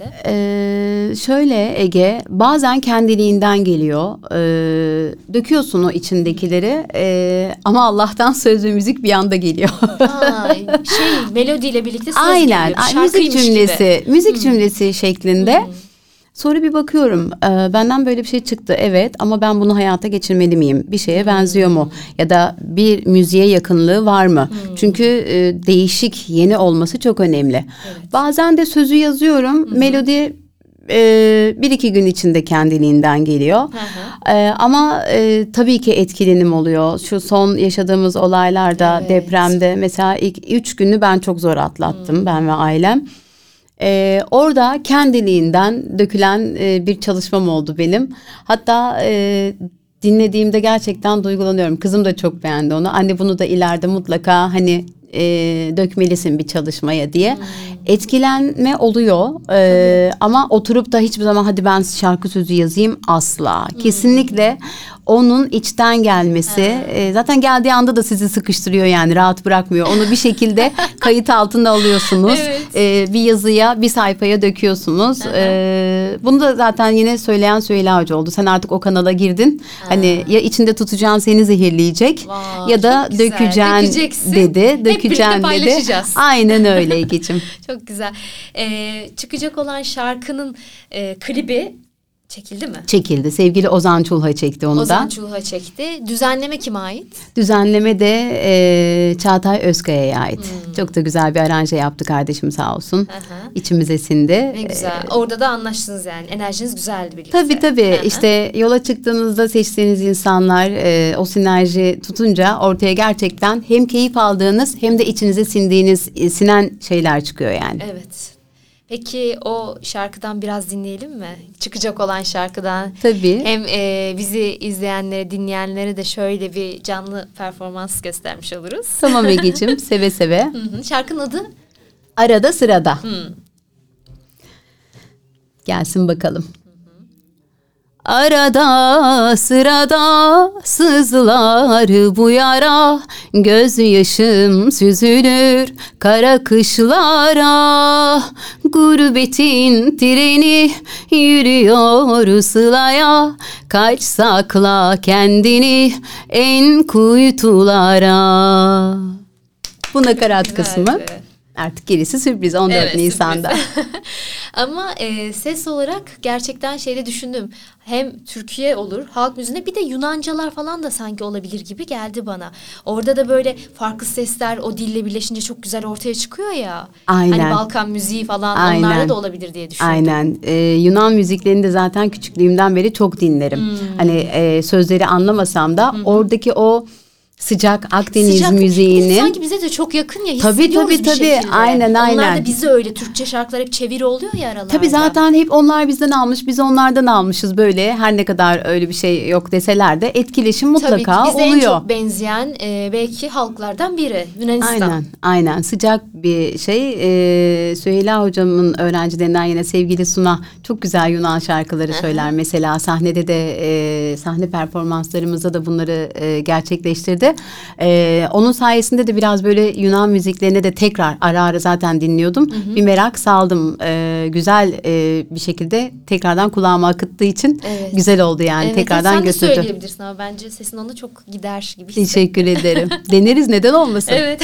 Ee, şöyle Ege, bazen kendiliğinden geliyor. Ee, döküyorsun o içindekileri ee, ama Allah'tan söz ve müzik bir anda geliyor.
Aa, şey melodiyle birlikte söz
aynen,
geliyor.
Aynen, müzik cümlesi, gibi. müzik hmm. cümlesi şeklinde. Hmm. Sonra bir bakıyorum, e, benden böyle bir şey çıktı, evet, ama ben bunu hayata geçirmeli miyim? Bir şeye benziyor mu? Ya da bir müziğe yakınlığı var mı? Hmm. Çünkü e, değişik, yeni olması çok önemli. Evet. Bazen de sözü yazıyorum, hmm. melodi e, bir iki gün içinde kendiliğinden geliyor. E, ama e, tabii ki etkilenim oluyor. Şu son yaşadığımız olaylarda, evet. depremde mesela ilk üç günü ben çok zor atlattım, hmm. ben ve ailem. Ee, orada kendiliğinden dökülen e, bir çalışmam oldu benim. Hatta e, dinlediğimde gerçekten duygulanıyorum. Kızım da çok beğendi onu. Anne, bunu da ileride mutlaka hani e, dökmelisin bir çalışmaya diye. Hmm. Etkilenme oluyor. E, ama oturup da hiçbir zaman hadi ben şarkı sözü yazayım, asla. Hmm. Kesinlikle onun içten gelmesi, e, zaten geldiği anda da sizi sıkıştırıyor, yani rahat bırakmıyor. Onu bir şekilde kayıt altına alıyorsunuz. Evet. E, bir yazıya, bir sayfaya döküyorsunuz. E, bunu da zaten yine söyleyen Süheyla Hoca oldu. Sen artık o kanala girdin. Ha. Hani ya içinde tutacağın seni zehirleyecek, Vay, ya da dökeceksin dedi. Dökeceksin dedi. Aynen öyle Egeciğim.
Çok güzel. Ee, çıkacak olan şarkının e, klibi Çekildi mi?
Çekildi. Sevgili Ozan Çulha çekti onu
Ozan
da.
Çulha çekti. Düzenleme kime ait?
Düzenleme de e, Çağatay Özkaya'ya ait. Hmm. Çok da güzel bir aranje yaptı kardeşim sağ olsun. Aha. İçimize sindi.
Ne güzel. Ee, Orada da anlaştınız yani. Enerjiniz güzeldi birlikte.
Tabii tabii. Aha. İşte yola çıktığınızda seçtiğiniz insanlar e, o sinerji tutunca ortaya gerçekten hem keyif aldığınız hem de içinize sindiğiniz, e, sinen şeyler çıkıyor yani.
Evet. Peki o şarkıdan biraz dinleyelim mi? Çıkacak olan şarkıdan.
Tabii.
Hem e, bizi izleyenlere, dinleyenlere de şöyle bir canlı performans göstermiş oluruz.
Tamam Egeciğim, seve seve.
Hı hı. Şarkının adı?
Arada Sırada.
Hı.
Gelsin bakalım. Arada sırada sızlar bu yara, gözyaşım süzülür kara kışlara. Gurbetin treni yürüyor sılaya, kaç sakla kendini en kuytulara. Bu nakarat kısmı. Artık gerisi sürpriz on dört evet, Nisan'da.
Ama e, ses olarak gerçekten şeyde düşündüm. Hem Türkiye olur, halk müziğinde, bir de Yunancalar falan da sanki olabilir gibi geldi bana. Orada da böyle farklı sesler o dille birleşince çok güzel ortaya çıkıyor ya.
Aynen.
Hani Balkan müziği falan, aynen, onlarda da olabilir diye düşündüm.
Aynen. Ee, Yunan müziklerini de zaten küçüklüğümden beri çok dinlerim. Hmm. Hani e, sözleri anlamasam da hmm. oradaki o sıcak Akdeniz sıcak, müziğinin.
Sanki bize de çok yakın ya,
tabii,
hissediyoruz
tabii,
bir
tabii.
şekilde.
Aynen aynen.
Onlar da bizi öyle, Türkçe şarkılar hep çeviri oluyor ya aralarda.
Tabii zaten hep onlar bizden almış, biz onlardan almışız böyle. Her ne kadar öyle bir şey yok deseler de etkileşim mutlaka
tabii ki, bize
oluyor.
en çok benzeyen e, belki halklardan biri Yunanistan.
Aynen aynen, sıcak bir şey. Ee, Süheyla hocamın öğrencilerinden yine sevgili Suna çok güzel Yunan şarkıları Aha. söyler. Mesela sahnede de e, sahne performanslarımızda da bunları e, gerçekleştirdi. E, Ee, onun sayesinde de biraz böyle Yunan müziklerine de tekrar ara ara zaten dinliyordum. Hı hı. Bir merak saldım. Ee, güzel e, bir şekilde tekrardan kulağıma akıttığı için evet. güzel oldu yani. Evet, tekrardan götürdü.
Sen de söyleyebilirsin ama bence sesin ona çok gider gibi hissettim.
Teşekkür ederim. Deneriz, neden olmasın?
Evet.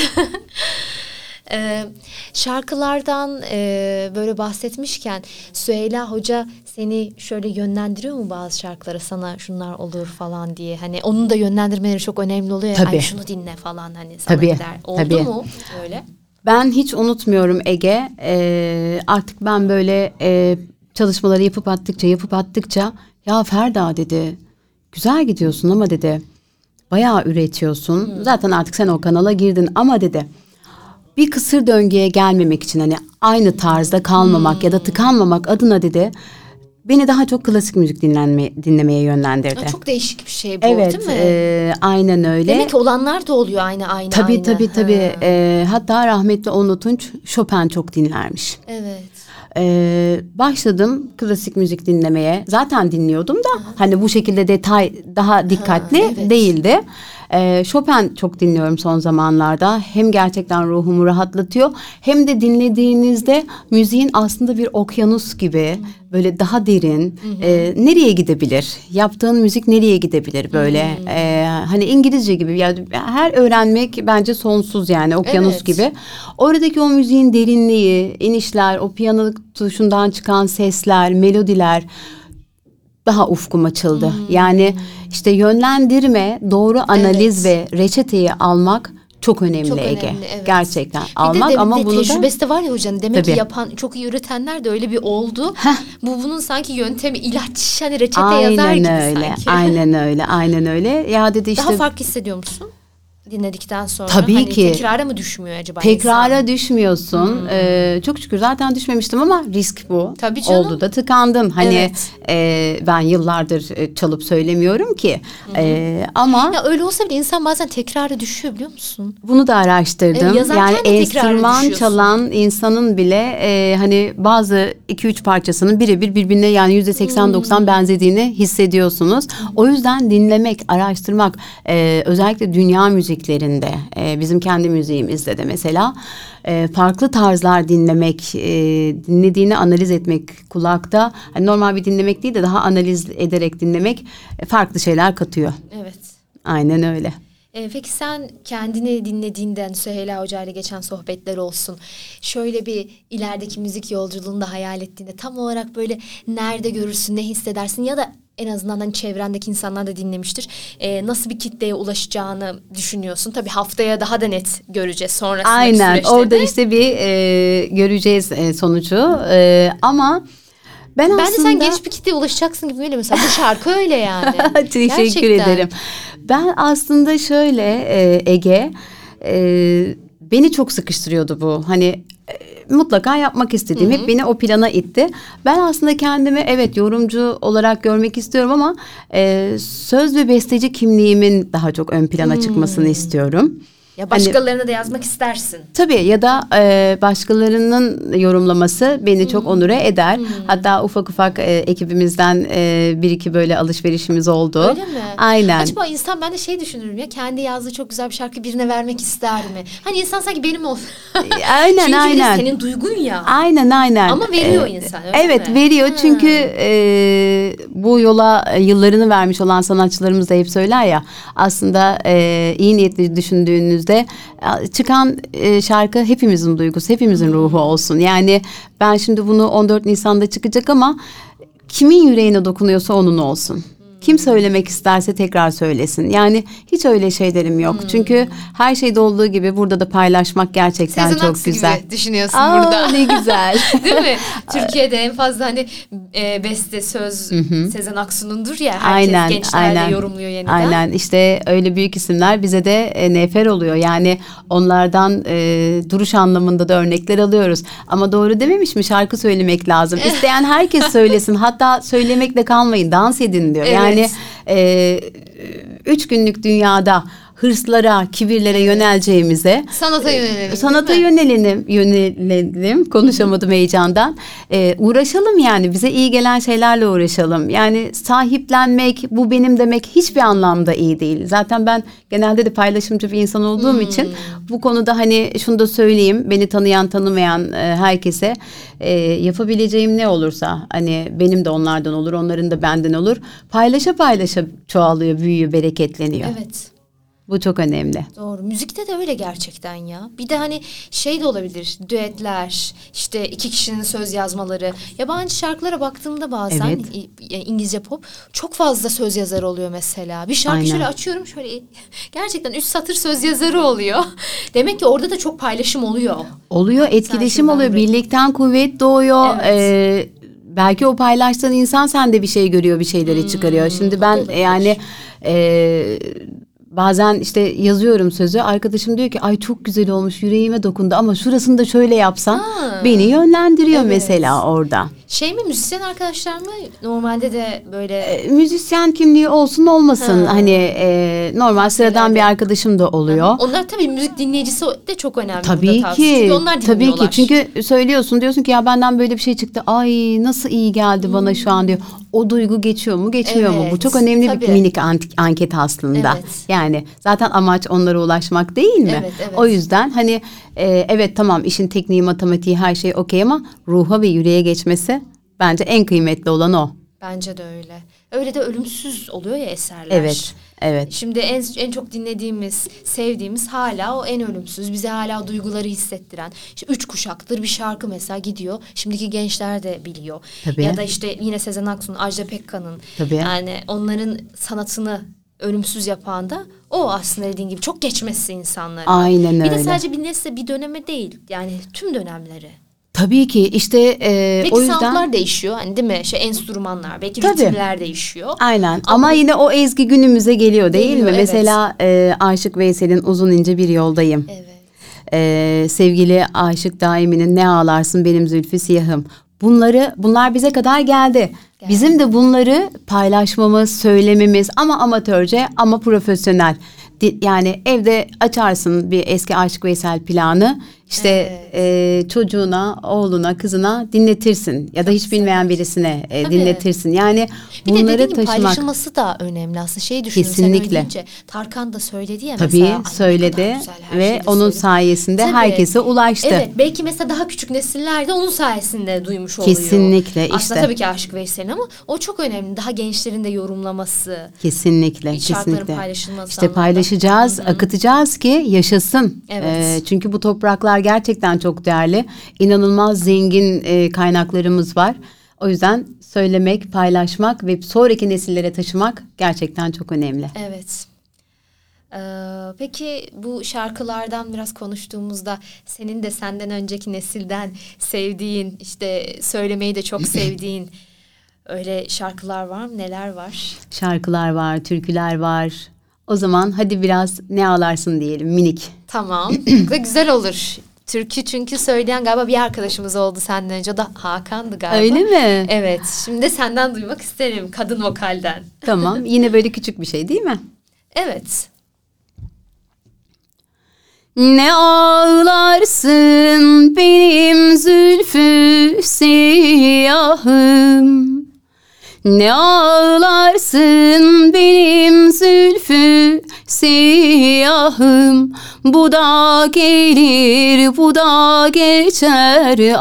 Ee, şarkılardan e, böyle bahsetmişken Süheyla Hoca seni şöyle yönlendiriyor mu bazı şarkılara, sana şunlar olur falan diye, hani onun da yönlendirmeleri çok önemli oluyor ya, hani şunu dinle falan, hani sana
tabii,
gider. Oldu
tabii.
mu öyle?
Ben hiç unutmuyorum Ege. Ee, artık ben böyle e, çalışmaları yapıp attıkça yapıp attıkça ya Ferda dedi, güzel gidiyorsun ama dedi bayağı üretiyorsun. Hmm. Zaten artık sen o kanala girdin ama dedi bir kısır döngüye gelmemek için, hani aynı tarzda kalmamak hmm. ya da tıkanmamak adına dedi beni daha çok klasik müzik dinlenme, dinlemeye yönlendirdi.
Ya çok değişik bir şey bu,
evet,
değil mi?
Evet, aynen öyle.
Demek ki olanlar da oluyor aynı aynı
tabii,
aynı.
Tabii tabii tabii. E, hatta rahmetli Onur Tunç Chopin çok dinlermiş.
Evet.
Ee, başladım klasik müzik dinlemeye. Zaten dinliyordum da Aha. hani bu şekilde detay daha dikkatli ha, evet. değildi. Ee, Chopin çok dinliyorum son zamanlarda. Hem gerçekten ruhumu rahatlatıyor hem de dinlediğinizde müziğin aslında bir okyanus gibi hmm. böyle daha derin. Hmm. E, nereye gidebilir? Yaptığın müzik nereye gidebilir böyle? Hmm. E, hani İngilizce gibi. Yani her öğrenmek bence sonsuz yani okyanus evet. gibi. Oradaki o müziğin derinliği, inişler, o piyano tuşundan çıkan sesler, melodiler daha ufkum açıldı. Hmm. Yani işte yönlendirme, doğru analiz evet. ve reçeteyi almak çok önemli, çok önemli Ege. Evet. Gerçekten. Bir almak de, de, ama
de,
bunu
tecrübesi
da...
de var ya hocam. Demek
Tabii.
ki yapan, çok iyi üretenler de öyle bir oldu. Heh. Bu bunun sanki yöntemi, ilaç, hani reçete
aynen
yazar gibi
öyle,
sanki.
Aynen öyle. Aynen öyle. Ya dedi işte.
Daha fark hissediyor musun? Dinledikten sonra
tabii
hani
ki
tekrara mı düşmüyor acaba
tekrara
insan?
düşmüyorsun hmm. ee, çok şükür zaten düşmemiştim ama risk bu.
Tabii canım.
Oldu da tıkandım hani
evet.
e, ben yıllardır çalıp söylemiyorum ki e, ama
ya öyle olsa bile insan bazen tekrara düşüyor, biliyor musun?
Bunu da araştırdım. Evet, yani enstrüman çalan insanın bile e, hani bazı iki üç parçasının birebir birbirine yani yüzde seksen doksan benzediğini hissediyorsunuz. Hmm. O yüzden dinlemek, araştırmak e, özellikle dünya müzik E, bizim kendi müziğimizde de mesela e, farklı tarzlar dinlemek, e, dinlediğini analiz etmek kulakta, hani normal bir dinlemek değil de daha analiz ederek dinlemek e, farklı şeyler katıyor.
Evet.
Aynen öyle.
E, peki sen kendini dinlediğinden, Süheyla Hoca ile geçen sohbetler olsun, şöyle bir ilerideki müzik yolculuğunda hayal ettiğinde tam olarak böyle nerede görürsün, ne hissedersin ya da en azından hani çevrendeki insanlar da dinlemiştir. E, nasıl bir kitleye ulaşacağını düşünüyorsun? Tabii haftaya daha da net göreceğiz sonrasındaki
Aynen,
süreçte
orada
de.
işte bir e, göreceğiz e, sonucu e, ama ben
Bence
aslında...
sen geniş bir kitleye ulaşacaksın gibi geliyor mesela. Bu şarkı öyle yani.
Teşekkür
Gerçekten.
ederim. Ben aslında şöyle e, Ege, e, beni çok sıkıştırıyordu bu. Hani e, mutlaka yapmak istediğim, hep beni o plana itti. Ben aslında kendimi evet yorumcu olarak görmek istiyorum ama e, söz ve besteci kimliğimin daha çok ön plana çıkmasını istiyorum.
Ya başkalarına hani, da yazmak istersin.
Tabii ya da e, başkalarının yorumlaması beni hmm. çok onure eder. Hmm. Hatta ufak ufak e, ekibimizden e, bir iki böyle alışverişimiz oldu.
Öyle mi?
Aynen.
Acaba insan, ben de şey düşünürüm ya, kendi yazdığı çok güzel bir şarkı birine vermek ister mi? Hani insan sanki benim olsun.
Aynen
çünkü
aynen.
Çünkü senin duygun ya.
Aynen aynen.
Ama veriyor
ee,
insan öyle
Evet
mi?
veriyor
Ha.
çünkü e, bu yola yıllarını vermiş olan sanatçılarımız da hep söyler ya, aslında e, iyi niyetli düşündüğünüzde çıkan e, şarkı hepimizin duygusu, hepimizin ruhu olsun. Yani ben şimdi bunu on dört Nisan'da çıkacak ama kimin yüreğine dokunuyorsa onun olsun. Kim söylemek isterse tekrar söylesin. Yani hiç öyle şeylerim yok. Hmm. Çünkü her şeyde olduğu gibi burada da paylaşmak gerçekten Sezen çok Aksu güzel.
Gibi düşünüyorsun
Aa,
burada.
Ne güzel.
Değil mi? Türkiye'de en fazla hani e, beste söz Hı-hı. Sezen Aksu'nundur ya. Herkes
aynen,
gençlerle
aynen.
yorumluyor yeniden.
Aynen, işte öyle büyük isimler bize de e, nefer oluyor. Yani onlardan e, duruş anlamında da örnekler alıyoruz. Ama doğru dememiş mi? Şarkı söylemek lazım. İsteyen herkes söylesin. Hatta söylemekle kalmayın, dans edin diyor. Evet. Yani Yani e, üç günlük dünyada hırslara, kibirlere yöneleceğimize
sanata yönelelim.
Sanata yönelelim, yönelelim. Konuşamadım heyecandan. Ee, uğraşalım yani, bize iyi gelen şeylerle uğraşalım. Yani sahiplenmek, bu benim demek hiçbir anlamda iyi değil. Zaten ben genelde de paylaşımcı bir insan olduğum hmm. için bu konuda hani şunu da söyleyeyim, beni tanıyan tanımayan e, herkese e, yapabileceğim ne olursa, hani benim de onlardan olur, onların da benden olur. Paylaşa paylaşa çoğalıyor, büyüyor, bereketleniyor.
Evet.
Bu çok önemli.
Doğru. Müzikte de öyle gerçekten ya. Bir de hani şey de olabilir. Düetler, işte iki kişinin söz yazmaları. Yabancı şarkılara baktığımda bazen
evet.
İngilizce pop çok fazla söz yazarı oluyor mesela. Bir şarkı Aynen. şöyle açıyorum, şöyle gerçekten üç satır söz yazarı oluyor. Demek ki orada da çok paylaşım oluyor.
Oluyor, etkileşim oluyor. Buraya... Birlikten kuvvet doğuyor. Evet. Ee, belki o paylaştığın insan sende bir şey görüyor, bir şeyleri hmm. çıkarıyor. Şimdi ben yani... E, Bazen işte yazıyorum sözü, arkadaşım diyor ki ay çok güzel olmuş, yüreğime dokundu ama şurasını da şöyle yapsan ha. beni yönlendiriyor evet. mesela orada.
Şey mi, müzisyen arkadaşlar mı? Normalde de böyle...
E, müzisyen kimliği olsun olmasın. Ha. Hani e, normal sıradan Herhalde. bir arkadaşım da oluyor.
Ha. Onlar tabii müzik dinleyicisi de çok önemli.
Tabii ki. Çünkü onlar dinliyorlar. Tabii ki. Çünkü söylüyorsun, diyorsun ki ya benden böyle bir şey çıktı. Ay nasıl iyi geldi hmm. bana şu an diyor. O duygu geçiyor mu, geçmiyor evet. mu? Bu çok önemli tabii. bir minik anket aslında. Evet. Yani zaten amaç onlara ulaşmak değil mi? Evet, evet. O yüzden hani e, evet tamam, işin tekniği, matematiği, her şey okey ama ruha ve yüreğe geçmesi bence en kıymetli olan o.
Bence de öyle. Öyle de ölümsüz oluyor ya eserler.
Evet. Evet.
Şimdi en en çok dinlediğimiz, sevdiğimiz hala o en ölümsüz, bize hala duyguları hissettiren. İşte üç kuşaktır bir şarkı mesela gidiyor. Şimdiki gençler de biliyor. Tabii. Ya da işte yine Sezen Aksu'nun, Ajda Pekkan'ın. Tabii. Yani onların sanatını ölümsüz yapan da o aslında, dediğin gibi çok geçmesi insanlara.
Aynen öyle.
Bir de sadece bir nesle, bir döneme değil. Yani tüm dönemleri.
Tabii ki işte e,
belki
o yüzden...
soundlar değişiyor hani, değil mi? Şey, enstrümanlar, belki Tabii. ritimler değişiyor.
Aynen ama, ama yine o ezgi günümüze geliyor değil geliyor, mi? Evet. Mesela e, Aşık Veysel'in Uzun İnce Bir Yoldayım. Evet. E, sevgili Aşık Daimi'nin Ne Ağlarsın Benim Zülfü Siyahım. Bunları, bunlar bize kadar geldi. geldi. Bizim de bunları paylaşmamız, söylememiz ama amatörce ama profesyonel. Yani evde açarsın bir eski Aşık Veysel planı. İşte
Evet.
e, çocuğuna, oğluna, kızına dinletirsin ya da hiç bilmeyen birisine e,
Tabii.
dinletirsin. Yani
Bir de
bunları
dediğin gibi
taşımak
paylaşılması da önemli aslında. Şeyi düşünüyorum sen
kesinlikle.
öyle deyince. Tarkan da söyledi ya
Tabii
mesela. Ay, ne kadar
söyledi
güzel, her
ve
şeyi de
onun
söyledi.
sayesinde
Tabii.
herkese ulaştı.
Evet, belki mesela daha küçük nesiller de onun sayesinde duymuş oluyor.
Kesinlikle,
Aslında
işte.
tabii ki Aşık Veysel'in ama o çok önemli. Daha gençlerin de yorumlaması.
Kesinlikle,
Şarkıların
kesinlikle.
paylaşılması
İşte
anlamında.
paylaşacağız,
Hı hı.
akıtacağız ki yaşasın.
Evet.
Ee, çünkü bu topraklar gerçekten çok değerli. İnanılmaz zengin e, kaynaklarımız var. O yüzden söylemek, paylaşmak ve sonraki nesillere taşımak gerçekten çok önemli.
Evet. Ee, peki bu şarkılardan biraz konuştuğumuzda senin de senden önceki nesilden sevdiğin, işte söylemeyi de çok sevdiğin öyle şarkılar var mı? Neler var?
Şarkılar var, türküler var. O zaman hadi biraz ne ağlarsın diyelim, minik.
Tamam. Çok da güzel olur. Türkü çünkü söyleyen galiba bir arkadaşımız oldu senden önce. O da Hakan'dı galiba.
Öyle mi?
Evet. Şimdi de senden duymak isterim. Kadın vokalden.
Tamam, yine böyle küçük bir şey değil mi?
Evet.
Ne ağlarsın benim zülfü siyahım, ne ağlarsın benim zülfü siyahım, bu da gelir bu da geçer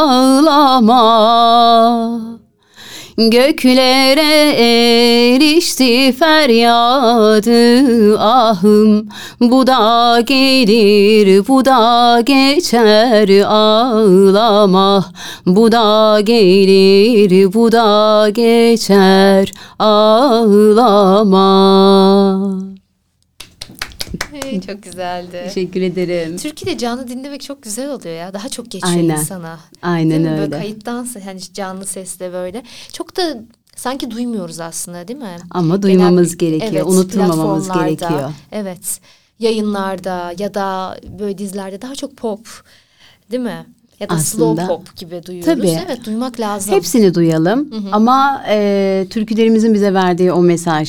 ağlama. Göklere erişti feryadı ahım, bu da gelir bu da geçer ağlama, bu da gelir bu da geçer ağlama.
Hey, çok güzeldi.
Teşekkür ederim.
Türkiye'de canlı dinlemek çok güzel oluyor ya. Daha çok geçiyor
Aynen.
insana.
Aynen
Değil mi?
öyle.
Böyle kayıttansa hani canlı sesle böyle. Çok da sanki duymuyoruz aslında değil mi?
Ama duymamız
Genel-
gerekiyor,
Evet,
unutturmamamız
platformlarda,
gerekiyor.
Evet. Yayınlarda ya da böyle dizilerde daha çok pop değil mi? Ya da
Aslında,
slow pop gibi duyuyoruz.
tabii.
Evet, duymak lazım.
Hepsini duyalım ama e, türkülerimizin bize verdiği o mesaj,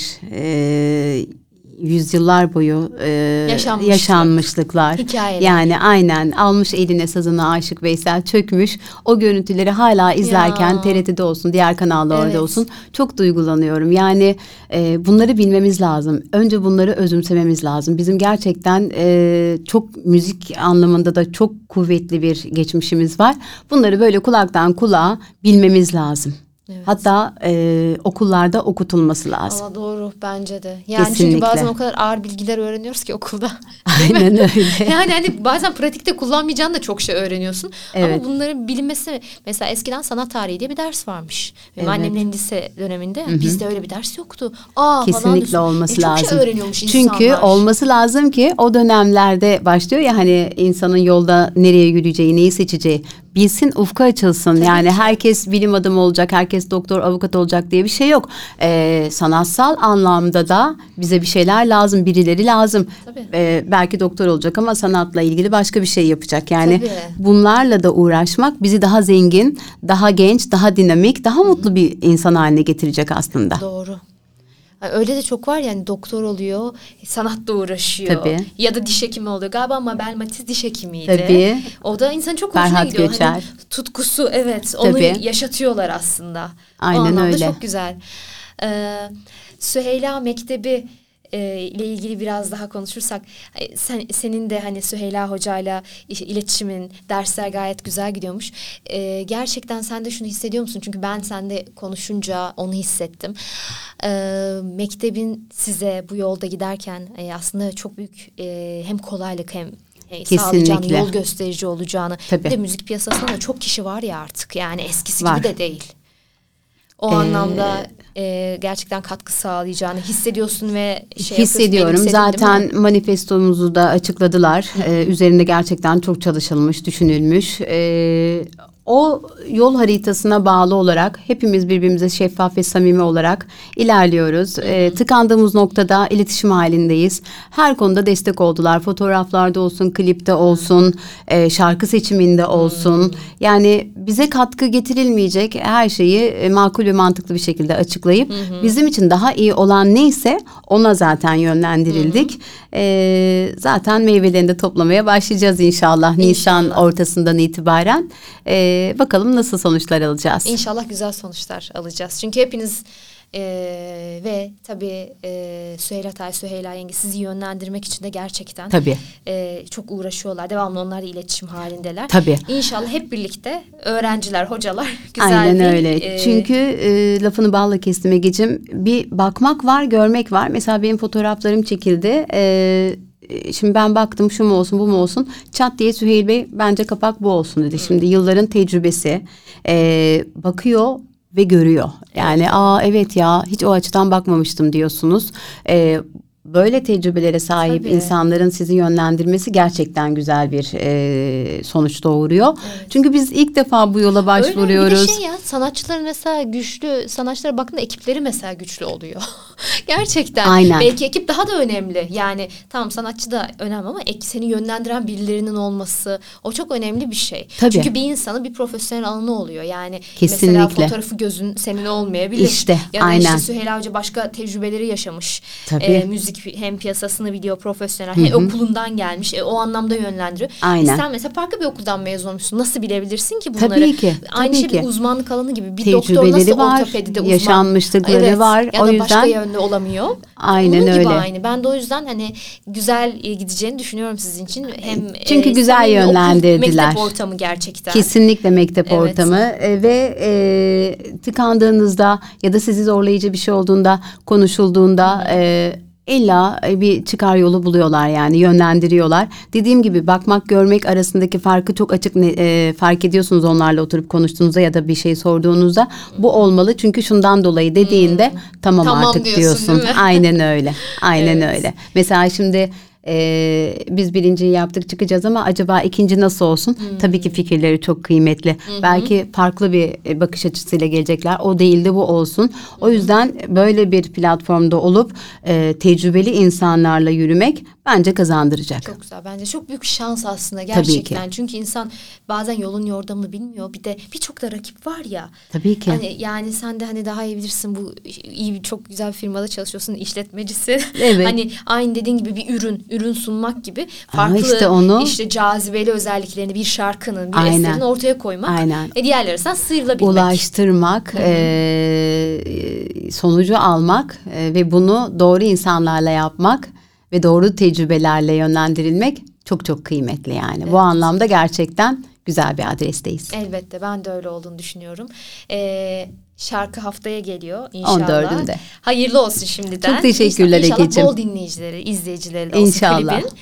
e, yüzyıllar boyu e,
Yaşanmışlık.
yaşanmışlıklar.
Hikayeler.
Yani aynen almış eline sazını Aşık Veysel, çökmüş. O görüntüleri hala izlerken
Ya.
T R T'de olsun, diğer kanallarda
Evet.
olsun çok duygulanıyorum. Yani e, bunları bilmemiz lazım. Önce bunları özümsememiz lazım. Bizim gerçekten e, çok müzik anlamında da çok kuvvetli bir geçmişimiz var. Bunları böyle kulaktan kulağa bilmemiz lazım.
Evet.
Hatta e, okullarda okutulması lazım.
Ama doğru bence de. Yani
Kesinlikle.
çünkü bazen o kadar ağır bilgiler öğreniyoruz ki okulda. Değil mi?
Aynen öyle.
Yani hani bazen pratikte kullanmayacağın da çok şey öğreniyorsun.
Evet.
Ama bunların bilinmesi, mesela eskiden sanat tarihi diye bir ders varmış. Benim
Evet.
annemlerin lise döneminde bizde öyle bir ders yoktu. Aa, falan
Kesinlikle
diyorsun.
olması
E, çok
lazım.
şey öğreniyormuş insanlar.
Çünkü olması lazım ki o dönemlerde başlıyor ya hani insanın yolda nereye yürüyeceği, neyi seçeceği bilsin, ufku açılsın. Yani
ki.
herkes bilim adamı olacak, herkes doktor, avukat olacak diye bir şey yok. Ee, sanatsal anlamda da bize bir şeyler lazım, birileri lazım.
Tabii.
Ee, belki doktor olacak ama sanatla ilgili başka bir şey yapacak. Yani
Tabii.
bunlarla da uğraşmak bizi daha zengin, daha genç, daha dinamik, daha mutlu bir insan haline getirecek aslında.
Doğru. Yani öyle de çok var yani, doktor oluyor, sanatla uğraşıyor.
Tabii.
Ya da diş hekimi oluyor. Galiba Mabel Matiz diş hekimiydi.
Tabii.
O da insanın çok hoşuna
Ferhat
gidiyor.
Göçer.
Hani tutkusu, evet, onu
Tabii.
yaşatıyorlar aslında.
Aynen
o anlamda
öyle.
çok güzel. Ee, Süheyla Mektebi e, ile ilgili biraz daha konuşursak, e, sen, senin de hani Süheyla Hoca'yla i- iletişimin, dersler gayet güzel gidiyormuş. E, gerçekten sen de şunu hissediyor musun? Çünkü ben sende konuşunca onu hissettim. E, mektebin size bu yolda giderken e, aslında çok büyük e, hem kolaylık hem e, sağlayacağını,
Kesinlikle.
yol gösterici olacağını.
Tabii.
Bir de müzik piyasasında da çok kişi var ya artık, yani eskisi
Var.
gibi de değil. O
Ee,
anlamda e, gerçekten katkı sağlayacağını hissediyorsun ve şey
Hissediyorum.
yapıyorsun, benimsedin, değil mi?
Zaten manifestomuzu da açıkladılar. Ee, üzerinde gerçekten çok çalışılmış, düşünülmüş. Ee, o yol haritasına bağlı olarak hepimiz birbirimize şeffaf ve samimi olarak ilerliyoruz. E, tıkandığımız noktada iletişim halindeyiz. Her konuda destek oldular. Fotoğraflarda olsun, klipte olsun, e, şarkı seçiminde olsun. Hmm. Yani bize katkı getirilmeyecek her şeyi e, makul ve mantıklı bir şekilde açıklayıp hmm. bizim için daha iyi olan neyse ona zaten yönlendirildik. Hmm. E, zaten meyvelerini de toplamaya başlayacağız inşallah, inşallah. Nisan ortasından itibaren. E, bakalım nasıl sonuçlar alacağız.
İnşallah güzel sonuçlar alacağız. Çünkü hepiniz e, ve tabii e, Süheyla Tay, Süheyla yenge sizi yönlendirmek için de gerçekten
tabii.
E, çok uğraşıyorlar. Devamlı onlarla iletişim halindeler.
Tabii.
İnşallah hep birlikte öğrenciler, hocalar güzel
Aynen
bir...
öyle.
E,
Çünkü e, lafını balla kestim Egeciğim. Bir bakmak var, görmek var. Mesela benim fotoğraflarım çekildi. E, Şimdi ben baktım şu mu olsun bu mu olsun, çat diye Süheyl Bey bence kapak bu olsun dedi. Şimdi yılların tecrübesi, e, bakıyor ve görüyor. Yani evet. aa evet ya hiç o açıdan bakmamıştım diyorsunuz. E, böyle tecrübelere sahip Tabii. insanların sizi yönlendirmesi gerçekten güzel bir e, sonuç doğuruyor. Evet. Çünkü biz ilk defa bu yola başvuruyoruz.
Öyle bir de şey ya, sanatçıların mesela güçlü, sanatçılara baktığında ekipleri mesela güçlü oluyor. Gerçekten.
Aynen.
Belki ekip daha da önemli. Yani tamam sanatçı da önemli ama ek, seni yönlendiren birilerinin olması o çok önemli bir şey.
Tabii.
Çünkü bir insanın bir profesyonel alanı oluyor. Yani
Kesinlikle.
mesela fotoğrafı gözün senin olmayabilir.
İşte
ya da
aynen.
işte Süheyla Hoca başka tecrübeleri yaşamış.
Tabii.
E, müzik hem piyasasını biliyor, profesyonel hem Hı-hı. okulundan gelmiş. E, o anlamda yönlendiriyor.
Aynen.
Sen mesela farklı bir okuldan mezun olmuşsun. Nasıl bilebilirsin ki bunları?
Tabii ki.
Aynı
tabii
şey
ki.
bir uzmanlık alanı gibi. Bir doktor nasıl
var,
ortopedide uzman?
Yaşanmışlıkları
evet.
var.
Ya
o
da
yüzden
başka yönde olamıyor.
Aynen
Onun
öyle.
gibi aynı. Ben de o yüzden hani güzel gideceğini düşünüyorum sizin için. Hem
Çünkü
e,
güzel yönlendirdiler.
Mektep ortamı gerçekten.
Kesinlikle mektep
evet.
ortamı e, ve e, tıkandığınızda ya da sizi zorlayıcı bir şey olduğunda, konuşulduğunda e, İlla bir çıkar yolu buluyorlar, yani yönlendiriyorlar. Dediğim gibi bakmak görmek arasındaki farkı çok açık e, fark ediyorsunuz onlarla oturup konuştuğunuzda ya da bir şey sorduğunuzda. Bu olmalı çünkü şundan dolayı dediğinde hmm. tamam, tamam artık diyorsun. diyorsun. Aynen öyle. Aynen evet. öyle. Mesela şimdi Ee, biz birinciyi yaptık çıkacağız ama acaba ikinci nasıl olsun? Hmm. Tabii ki fikirleri çok kıymetli. Hmm. Belki farklı bir bakış açısıyla gelecekler. O değil de bu olsun. Hmm. O yüzden böyle bir platformda olup e, tecrübeli insanlarla yürümek bence kazandıracak.
Çok güzel. Bence çok büyük şans aslında gerçekten.
Tabii ki.
Çünkü insan bazen yolun yordamını bilmiyor. Bir de birçok da rakip var ya.
Tabii ki.
Hani yani sen de hani daha iyi bilirsin, bu iyi bir çok güzel bir firmada çalışıyorsun, işletmecisin.
Evet.
Hani aynı dediğin gibi bir ürün, ürün sunmak gibi farklı
işte, onu...
işte cazibeli özelliklerini bir şarkının, bir
Aynen.
eserin ortaya koymak.
Aynen.
E diğerleri arasından sıyrılabilmek.
Ulaştırmak, e, sonucu almak e, ve bunu doğru insanlarla yapmak ve doğru tecrübelerle yönlendirilmek çok çok kıymetli yani. Evet. Bu anlamda gerçekten güzel bir adresteyiz.
Elbette, ben de öyle olduğunu düşünüyorum. Ee, şarkı haftaya geliyor inşallah.
on dördünde.
Hayırlı olsun şimdiden.
Çok teşekkürler
İnşallah
Egeciğim.
bol dinleyicileri, izleyicileri de olsun
İnşallah.
klibin.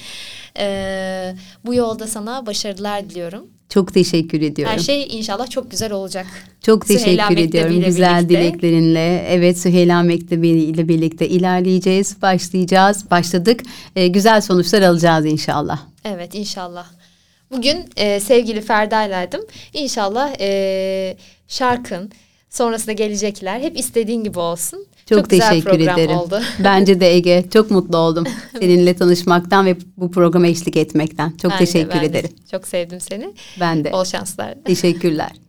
Ee, bu yolda sana başarılar diliyorum.
Çok teşekkür ediyorum.
Her şey inşallah çok güzel olacak.
Çok teşekkür
Süheyla
ediyorum güzel
birlikte.
dileklerinle. Evet, Süheyla Mektebi ile birlikte ilerleyeceğiz, başlayacağız, başladık. Ee, güzel sonuçlar alacağız inşallah.
Evet, inşallah. Bugün e, sevgili Ferda'ylaydım. İnşallah e, şarkın, sonrasında gelecekler hep istediğin gibi olsun.
Çok,
çok güzel
teşekkür
program
ederim.
oldu.
Bence de Ege, çok mutlu oldum seninle tanışmaktan ve bu programa eşlik etmekten. Çok
ben
teşekkür
de, ben
ederim.
De. Çok sevdim seni.
Ben de.
Bol şanslar.
Teşekkürler.